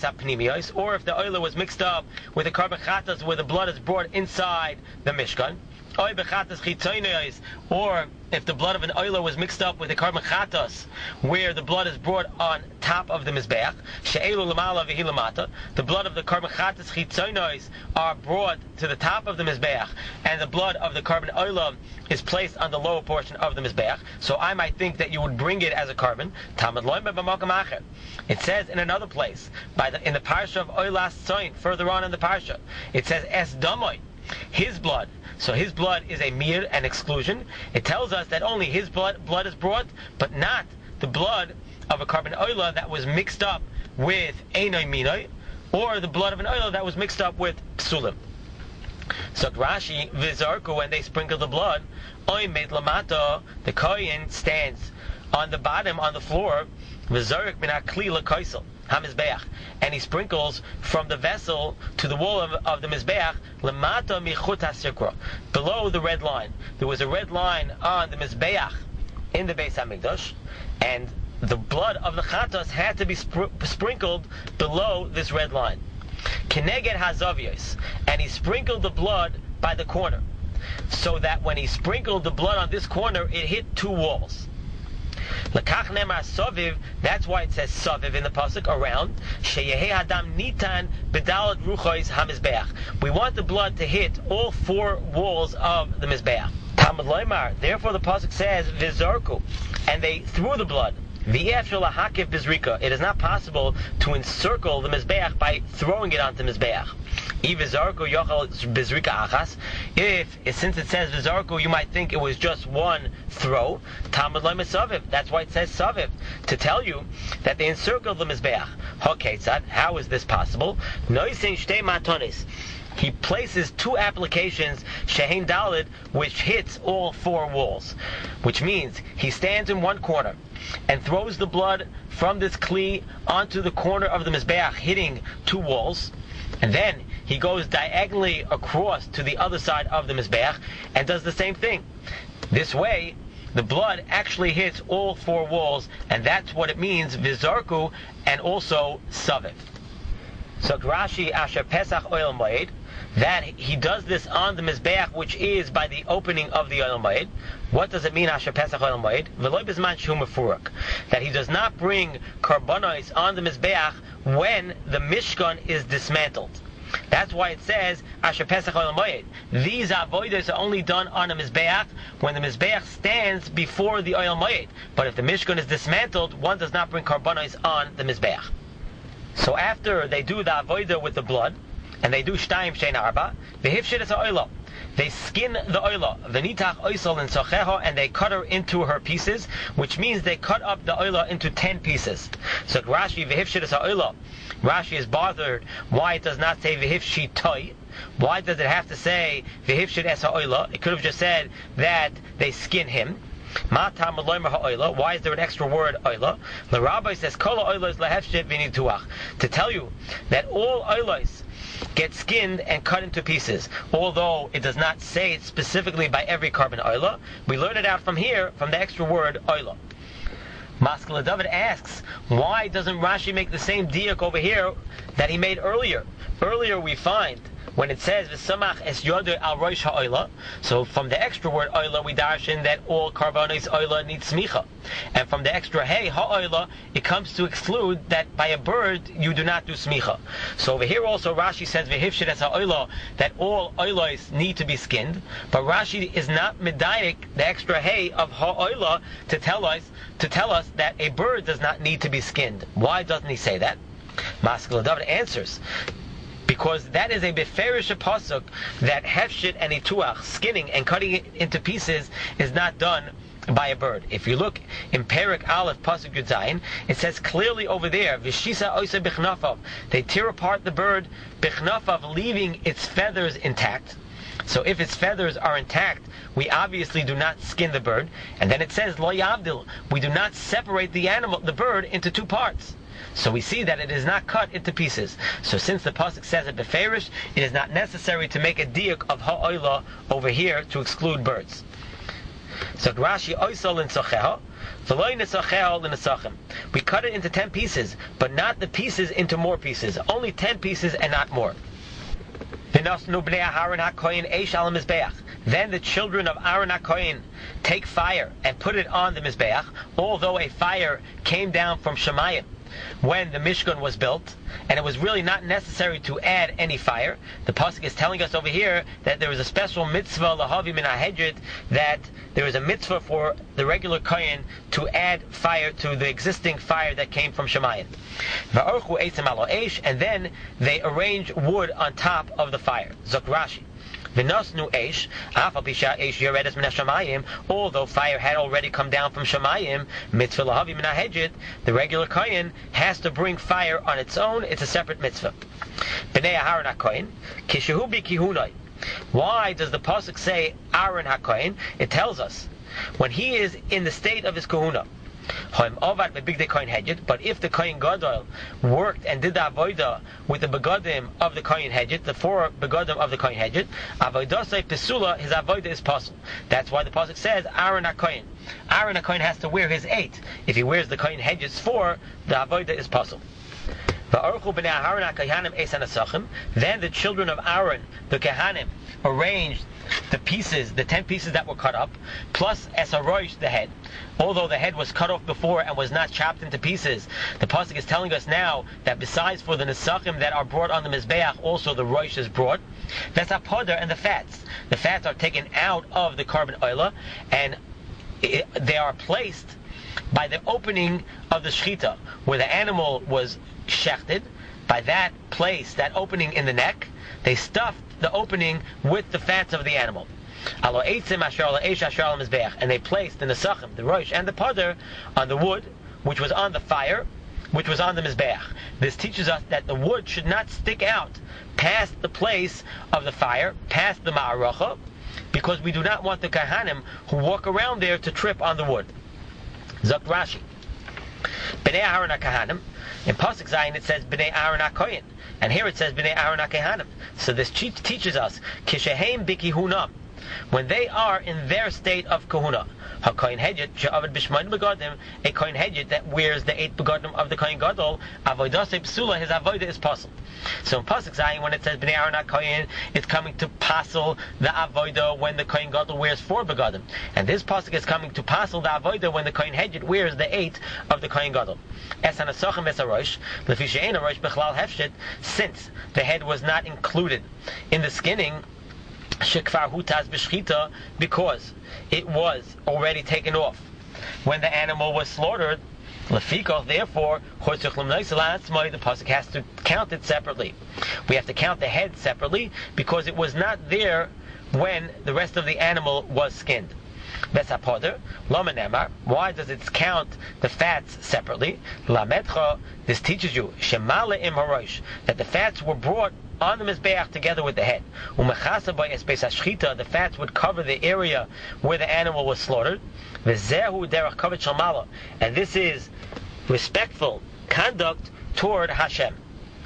oil was mixed up with a carbon chatas where the blood is brought inside the mishkan, or if the blood of an oila was mixed up with the carbon chatas, where the blood is brought on top of the mizbeach, the blood of the carbon chatas chitzonos are brought to the top of the mizbeach, and the blood of the carbon oila is placed on the lower portion of the mizbeach. So I might think that you would bring it as a carbon. It says in another place, in the parsha of Oilas Tzoin, further on in the parsha, it says es damoy, his blood. So his blood is a mir, an exclusion. It tells us that only his blood is brought, but not the blood of a carbon oila that was mixed up with einoi minoi, or the blood of an oila that was mixed up with psulim. So Rashi v'zarku, when they sprinkle the blood, oy meit lamata, the kohen stands on the bottom, on the floor, v'zarik min hakli l'koisel hamizbeach, and he sprinkles from the vessel to the wall of the mizbeach, lamata michut hasikra, below the red line. There was a red line on the mizbeach in the Beis Hamikdash, and the blood of the chatas had to be sprinkled below this red line. Keneged hazavios, and he sprinkled the blood by the corner, so that when he sprinkled the blood on this corner, it hit two walls. L'kach nemar soviv, that's why it says soviv in the pasuk, around. Sheyehei hadam nitan bedalat ruchois hamizbeach. We want the blood to hit all four walls of the mizbeach. Talmud Lomer, therefore the pasuk says v'zarku, and they threw the blood. It is not possible to encircle the mizbeach by throwing it onto mizbeach. If, since it says v'zarku, you might think it was just one throw. Talmud Lomer saviv. That's why it says saviv, to tell you that they encircled the mizbeach. How is this possible? He places two applications, shehein dalid, which hits all four walls. Which means he stands in one corner and throws the blood from this kli onto the corner of the mizbeach, hitting two walls, and then he goes diagonally across to the other side of the mizbeach and does the same thing. This way, the blood actually hits all four walls, and that's what it means, vizarku, and also saviv. So Rashi Asher Pesach Oil Moed, that he does this on the mizbeach, which is by the opening of the Oil Moed. What does it mean, Asher Pesach Oil Moed? V'loi bizman shu mefurak, that he does not bring karbonos on the mizbeach when the Mishkan is dismantled. That's why it says Asher Pesach Oil Moed. These avodas are only done on a mizbeach when the mizbeach stands before the Oil Moed. But if the Mishkan is dismantled, one does not bring karbonos on the mizbeach. So after they do the avodah with the blood, and they do shtayim shein arba, v'hifshir es ha'oila, they skin the oila, v'nitach oisol and socheho, and they cut her into her pieces, which means they cut up the oila into 10 pieces. So Rashi v'hifshir es ha'oila, Rashi is bothered why it does not say v'hifshi toy. Why does it have to say v'hifshir es ha'oila? It could have just said that they skin him. Why is there an extra word oila? The rabbi says to tell you that all oilos get skinned and cut into pieces. Although it does not say it specifically by every carbon oila, we learn it out from here, from the extra word oila. Maskela David asks, why doesn't Rashi make the same diak over here that he made earlier? Earlier we find when it says v'samach es yoder al rosh ha'oila, so from the extra word oila we darshan that all karbonos oila need smicha, and from the extra hey ha'oila it comes to exclude that by a bird you do not do smicha. So over here also Rashi says v'hifshet es ha'oila that all oilos need to be skinned, but Rashi is not medayik the extra hey of ha'oila to tell us that a bird does not need to be skinned. Why doesn't he say that? Maskela David answers, because that is a beferish pasuk that hefshit and ituach, skinning and cutting it into pieces, is not done by a bird. If you look in Perek Aleph pasuk Yud Zayin, it says clearly over there, v'shisa oisa bichnafav, they tear apart the bird bichnafav, leaving its feathers intact. So if its feathers are intact, we obviously do not skin the bird. And then it says lo yavdil, we do not separate the bird into two parts. So we see that it is not cut into pieces. So since the pasuk says it beferish, it is not necessary to make a diuk of ha'oila over here to exclude birds. So Rashi oisol in socheha, v'loy nesocheha l'nesachem. We cut it into 10 pieces, but not the pieces into more pieces. Only 10 pieces and not more. Then the children of Aaron HaKohen take fire and put it on the Mizbeach, although a fire came down from Shemayim when the Mishkan was built, and it was really not necessary to add any fire. The pasuk is telling us over here that there is a special mitzvah lahavi min hahedrit, that there is a mitzvah for the regular kohen to add fire to the existing fire that came from Shemayim. Va'orchu eitzim alo eish, and then they arrange wood on top of the fire. Zok Rashi. V'nosnu eish, af al pisha eish yoredes min hashamayim, although fire had already come down from Shemayim, mitzvah lahavi min hahedrit, the regular kohen has to bring fire on its own. It's a separate mitzvah. Bnei Aaron HaKohen, kishehu b'kihunai. Why does the pasuk say Aaron HaKohen? It tells us when he is in the state of his kahuna. But if the Kohen Gadol worked and did the avodah with the begadim of the Kohen Hedjit, the 4 begadim of the Kohen Hedjit, avodah pesula, his avodah is possible. That's why the pasuk says Aaron HaKohen. Aaron HaKohen has to wear his 8. If he wears the Kohen Hedjit's 4, the avodah is possible. Then the children of Aaron, the Kehanim, arranged the pieces, the 10 pieces that were cut up, plus esaroish, the head. Although the head was cut off before and was not chopped into pieces, the pasuk is telling us now that besides for the nesachim that are brought on the mizbeach, also the roish is brought. That's a poder, and the fats. The fats are taken out of the carbon oila, and they are placed by the opening of the shechita, where the animal was shechted. By that place, that opening in the neck, they stuffed the opening with the fats of the animal. And they placed the nesachim, the roish, and the poder on the wood, which was on the fire, which was on the mizbeach. This teaches us that the wood should not stick out past the place of the fire, past the ma'aracha, because we do not want the kahanim who walk around there to trip on the wood. Zok Rashi. Bnei Aaron HaKahanim. In Pasuk Zayin it says Bnei Aaron HaKohen, and here it says Bnei Aaron HaKahanim. So this teaches us Kishehem bikihunam, when they are in their state of kahuna. HaKohen Hedjit she'avad b'shmayin begadim, a Kohen Hedjit that wears the 8 begadim of the Kohen Gadol, avodah psula, his avodah is possible. So in Pasuk Zayin, when it says Bnei Aaron HaKohen, it's coming to pasel the avodah when the Kohen Gadol wears 4 begadim, and this Pasuk is coming to pasel the avodah when the Kohen Hedjit wears the 8 of the Kohen Gadol. Es hanasachim es harosh, lefi she'ein harosh bechlal hefshit, since the head was not included in the skinning, shekfar hutaz b'shchita, because it was already taken off when the animal was slaughtered. Lefikoch, therefore, the pasuk has to count it separately. We have to count the head separately because it was not there when the rest of the animal was skinned. Why does it count the fats separately? This teaches you that the fats were brought on the Mizbeach together with the head. The fat would cover the area where the animal was slaughtered. And this is respectful conduct toward Hashem.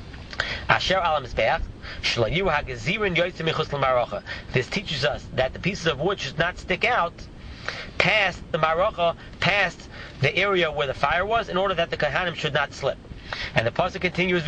This teaches us that the pieces of wood should not stick out past the maracha, past the area where the fire was, in order that the Kohanim should not slip. And the pasuk continues,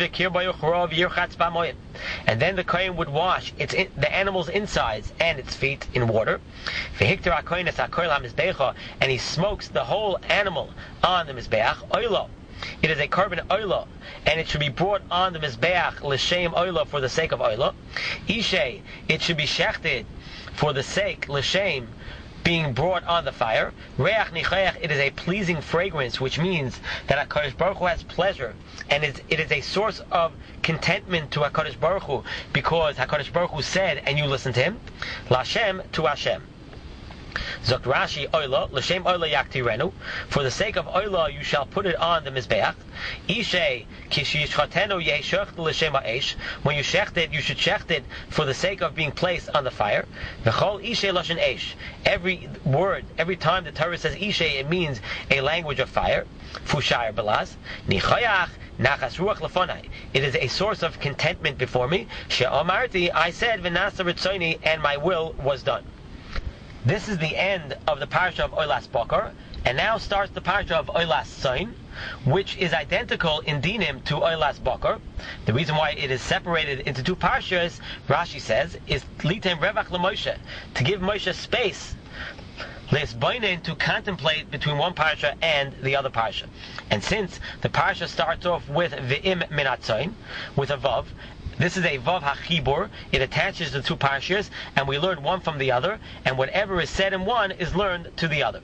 and then the Kohen would wash the animal's insides and its feet in water. And he smokes the whole animal on the Mizbeach. It is a carbon oila, and it should be brought on the Mizbeach l'shem oila, for the sake of oila. Ishe, it should be shechted for the sake l'shem, being brought on the fire. Reach nichayach, it is a pleasing fragrance, which means that HaKadosh Baruch Hu has pleasure, and it is a source of contentment to HaKadosh Baruch Hu, because HaKadosh Baruch Hu said, and you listen to him, Lashem, to Hashem. Zok Rashi, Oila, L'shem Oila Yaktirenu, for the sake of Oila you shall put it on the Mizbeach. Ishe, Kishishchatenu Yeshech L'shem Ha'esh, when you shecht it, you should shecht it for the sake of being placed on the fire. V'chol Ishe Lashon Esh, every word, every time the Torah says Ishe, it means a language of fire. Fushayr Belaz, Nichayach, Nachas Ruach Lefonai, it is a source of contentment before me. She'amarti, I said, V'nasa Ritzoni, and my will was done. This is the end of the parsha of Oilas Bokar, and now starts the parsha of Oilas Soin, which is identical in dinim to Oilas Bokar. The reason why it is separated into two parshas, Rashi says, is litem revach leMoshe, to give Moshe space, lesboinen, to contemplate between one parsha and the other parsha. And since the parsha starts off with Ve'im Minat Soin, with a vav, this is a Vav HaChibur. It attaches the two parshas, and we learn one from the other, and whatever is said in one is learned to the other.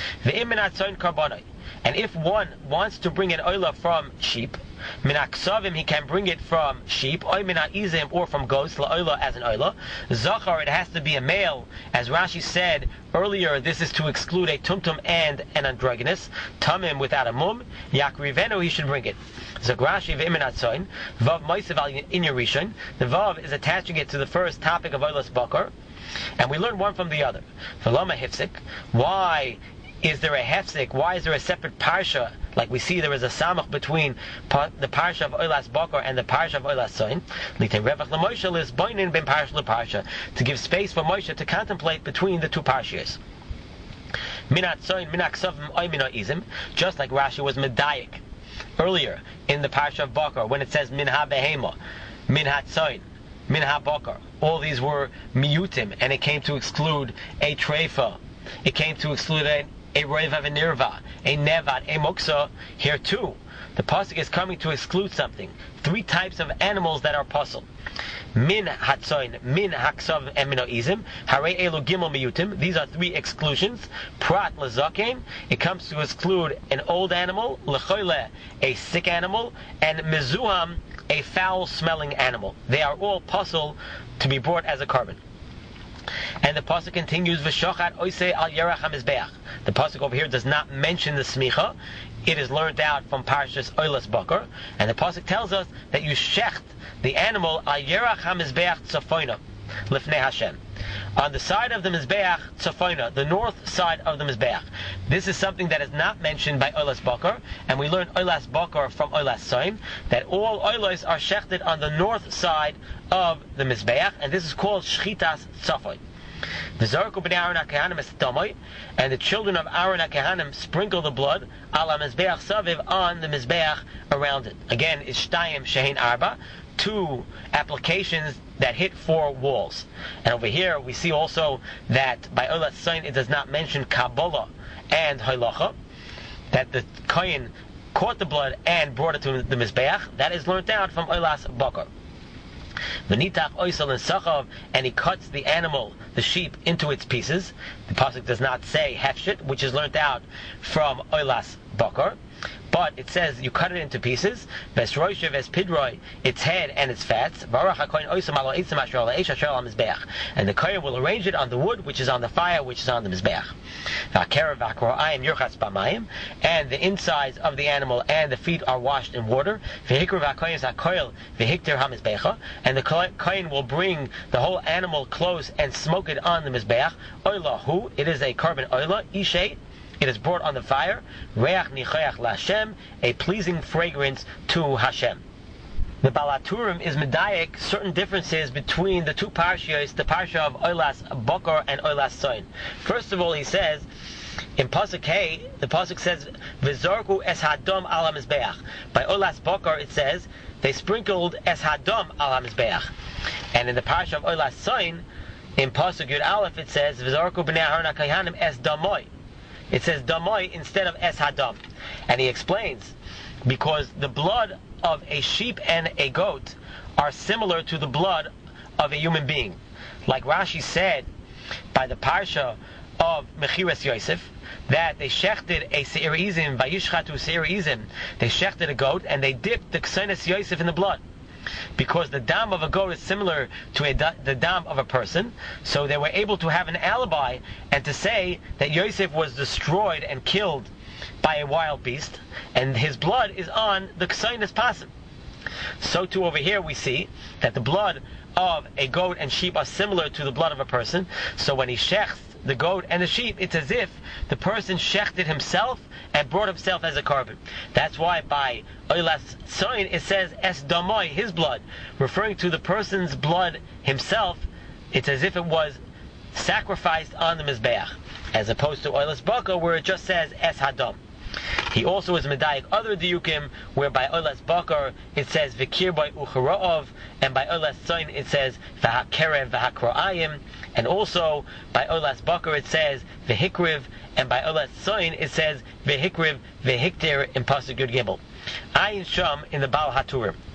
And if one wants to bring an oila from sheep, Minaksavim, he can bring it from sheep, or Mina'izim, or from goats, la'oila, as an oila. Zachar, it has to be a male. As Rashi said earlier, this is to exclude a tumtum and an androgynous. Tamim without a mum. Yakrivenu, he should bring it. Zagrashi v'iminatzoin. Vav moisev al inyarishon. The vav is attaching it to the first topic of oilas bakar. And we learn one from the other. V'lama hifzik. Why is there a hefzik? Why is there a separate parsha? Like we see there is a samach between the parsha of Oilas Bakar and the parsha of Oilas Soin. To give space for Moshe to contemplate between the two parshas. Just like Rashi was medayik earlier in the parsha of Bakar when it says Minha Behema, Minha Tzoin, Minha Bakar. All these were miyutim, and it came to exclude a treifa. It came to exclude a roiva v'nirva, a nevat, a muksa. Here too, the pasuk is coming to exclude something. Three types of animals that are puzzle. Min hatzoin, min haksav, and minoizim. Hare elu gimel miyutim. These are three exclusions. Prat lezaken. It comes to exclude an old animal. Lechoyle, a sick animal. And mezuham, a foul-smelling animal. They are all puzzle to be brought as a carbon. And the pasuk continues, "V'shochat oisei al yerach hamizbeach." The pasuk over here does not mention the smicha. It is learned out from Parshas Oilas Bakar, and the pasuk tells us that you shecht the animal al yerach hamizbeach tzafoina lifnei Hashem, on the side of the mizbeach tzafoina, the north side of the mizbeach. This is something that is not mentioned by Oilas Bakar, and we learn Oilas Bakar from Oilas Soin, that all oilos are shechted on the north side of the mizbeach, and this is called shchitas tzafoin. And the children of Aaron HaKehanim sprinkle the blood ala mizbeach saviv, on the mizbeach around it. Again, it's shtayim shehin arba, two applications that hit four walls. And over here we see also that by Oilas Soin it does not mention Kabbalah and Halacha, that the Kohen caught the blood and brought it to the mizbeach. That is learned out from Oilas Bakar. V'nitach oisel and sachav, and he cuts the animal, the sheep, into its pieces. The pasuk does not say hefshit, which is learnt out from Oilas Bakar. but it says you cut it into pieces. Ves roisha ves pidroi, its head and its fats. Varach hakohen oisam alo eitzim asher ala eish asher al mizbeach, and the kohen will arrange it on the wood which is on the fire which is on the mizbeach. V'akerev v'akro'ayim yurchas b'mayim, and the insides of the animal and the feet are washed in water. V'hikru v'akohen zakoil v'hikter hamizbecha, and the kohen will bring the whole animal close and smoke it on the mizbeach. Oila hu, it is a carbon oila. Ishay, it is brought on the fire. Reach nichayach laHashem, a pleasing fragrance to Hashem. The Baal HaTurim is medayek certain differences between the two parshiyos, the parsha of Oilas Bokor and Oilas Soin. First of all, he says, in Pasuk Hey, the Pasuk says, V'zorku es hadom al ha-mizbeach. By Oilas Bokor it says, they sprinkled es hadom al ha-mizbeach. And in the parsha of Oilas Soin, in Pasuk Yud Aleph it says, V'zorku b'nei Aharon ha-kahanim es damoy. It says damoy instead of es hadam. And he explains, because the blood of a sheep and a goat are similar to the blood of a human being. Like Rashi said by the parsha of Mechiras Yosef, that they shechted a seir izim, vayishchatu seir izim, they shechted a goat and they dipped the ksenes Yosef in the blood. Because the dam of a goat is similar to the dam of a person, so they were able to have an alibi and to say that Yosef was destroyed and killed by a wild beast, and his blood is on the ksenes pasim. So too over here we see that the blood of a goat and sheep are similar to the blood of a person, so when he shechts the goat and the sheep, it's as if the person shechted himself and brought himself as a carbon. That's why by Oilas Soin it says es damoy, his blood, referring to the person's blood himself. It's as if it was sacrificed on the mizbeach, as opposed to Oilas Bokor where it just says es hadam. He also is medayik other diukim, where by Oilas Bokor it says v'kir by ucharaov, and by Oilas Soin it says v'hakerev v'hakro'ayim, and also by Oilas Bokor it says v'hikriv, and by Oilas Soin it says v'hikriv v'hiktir in Pasuk Yud Gimel. Ayin Sham in the Baal HaTurim.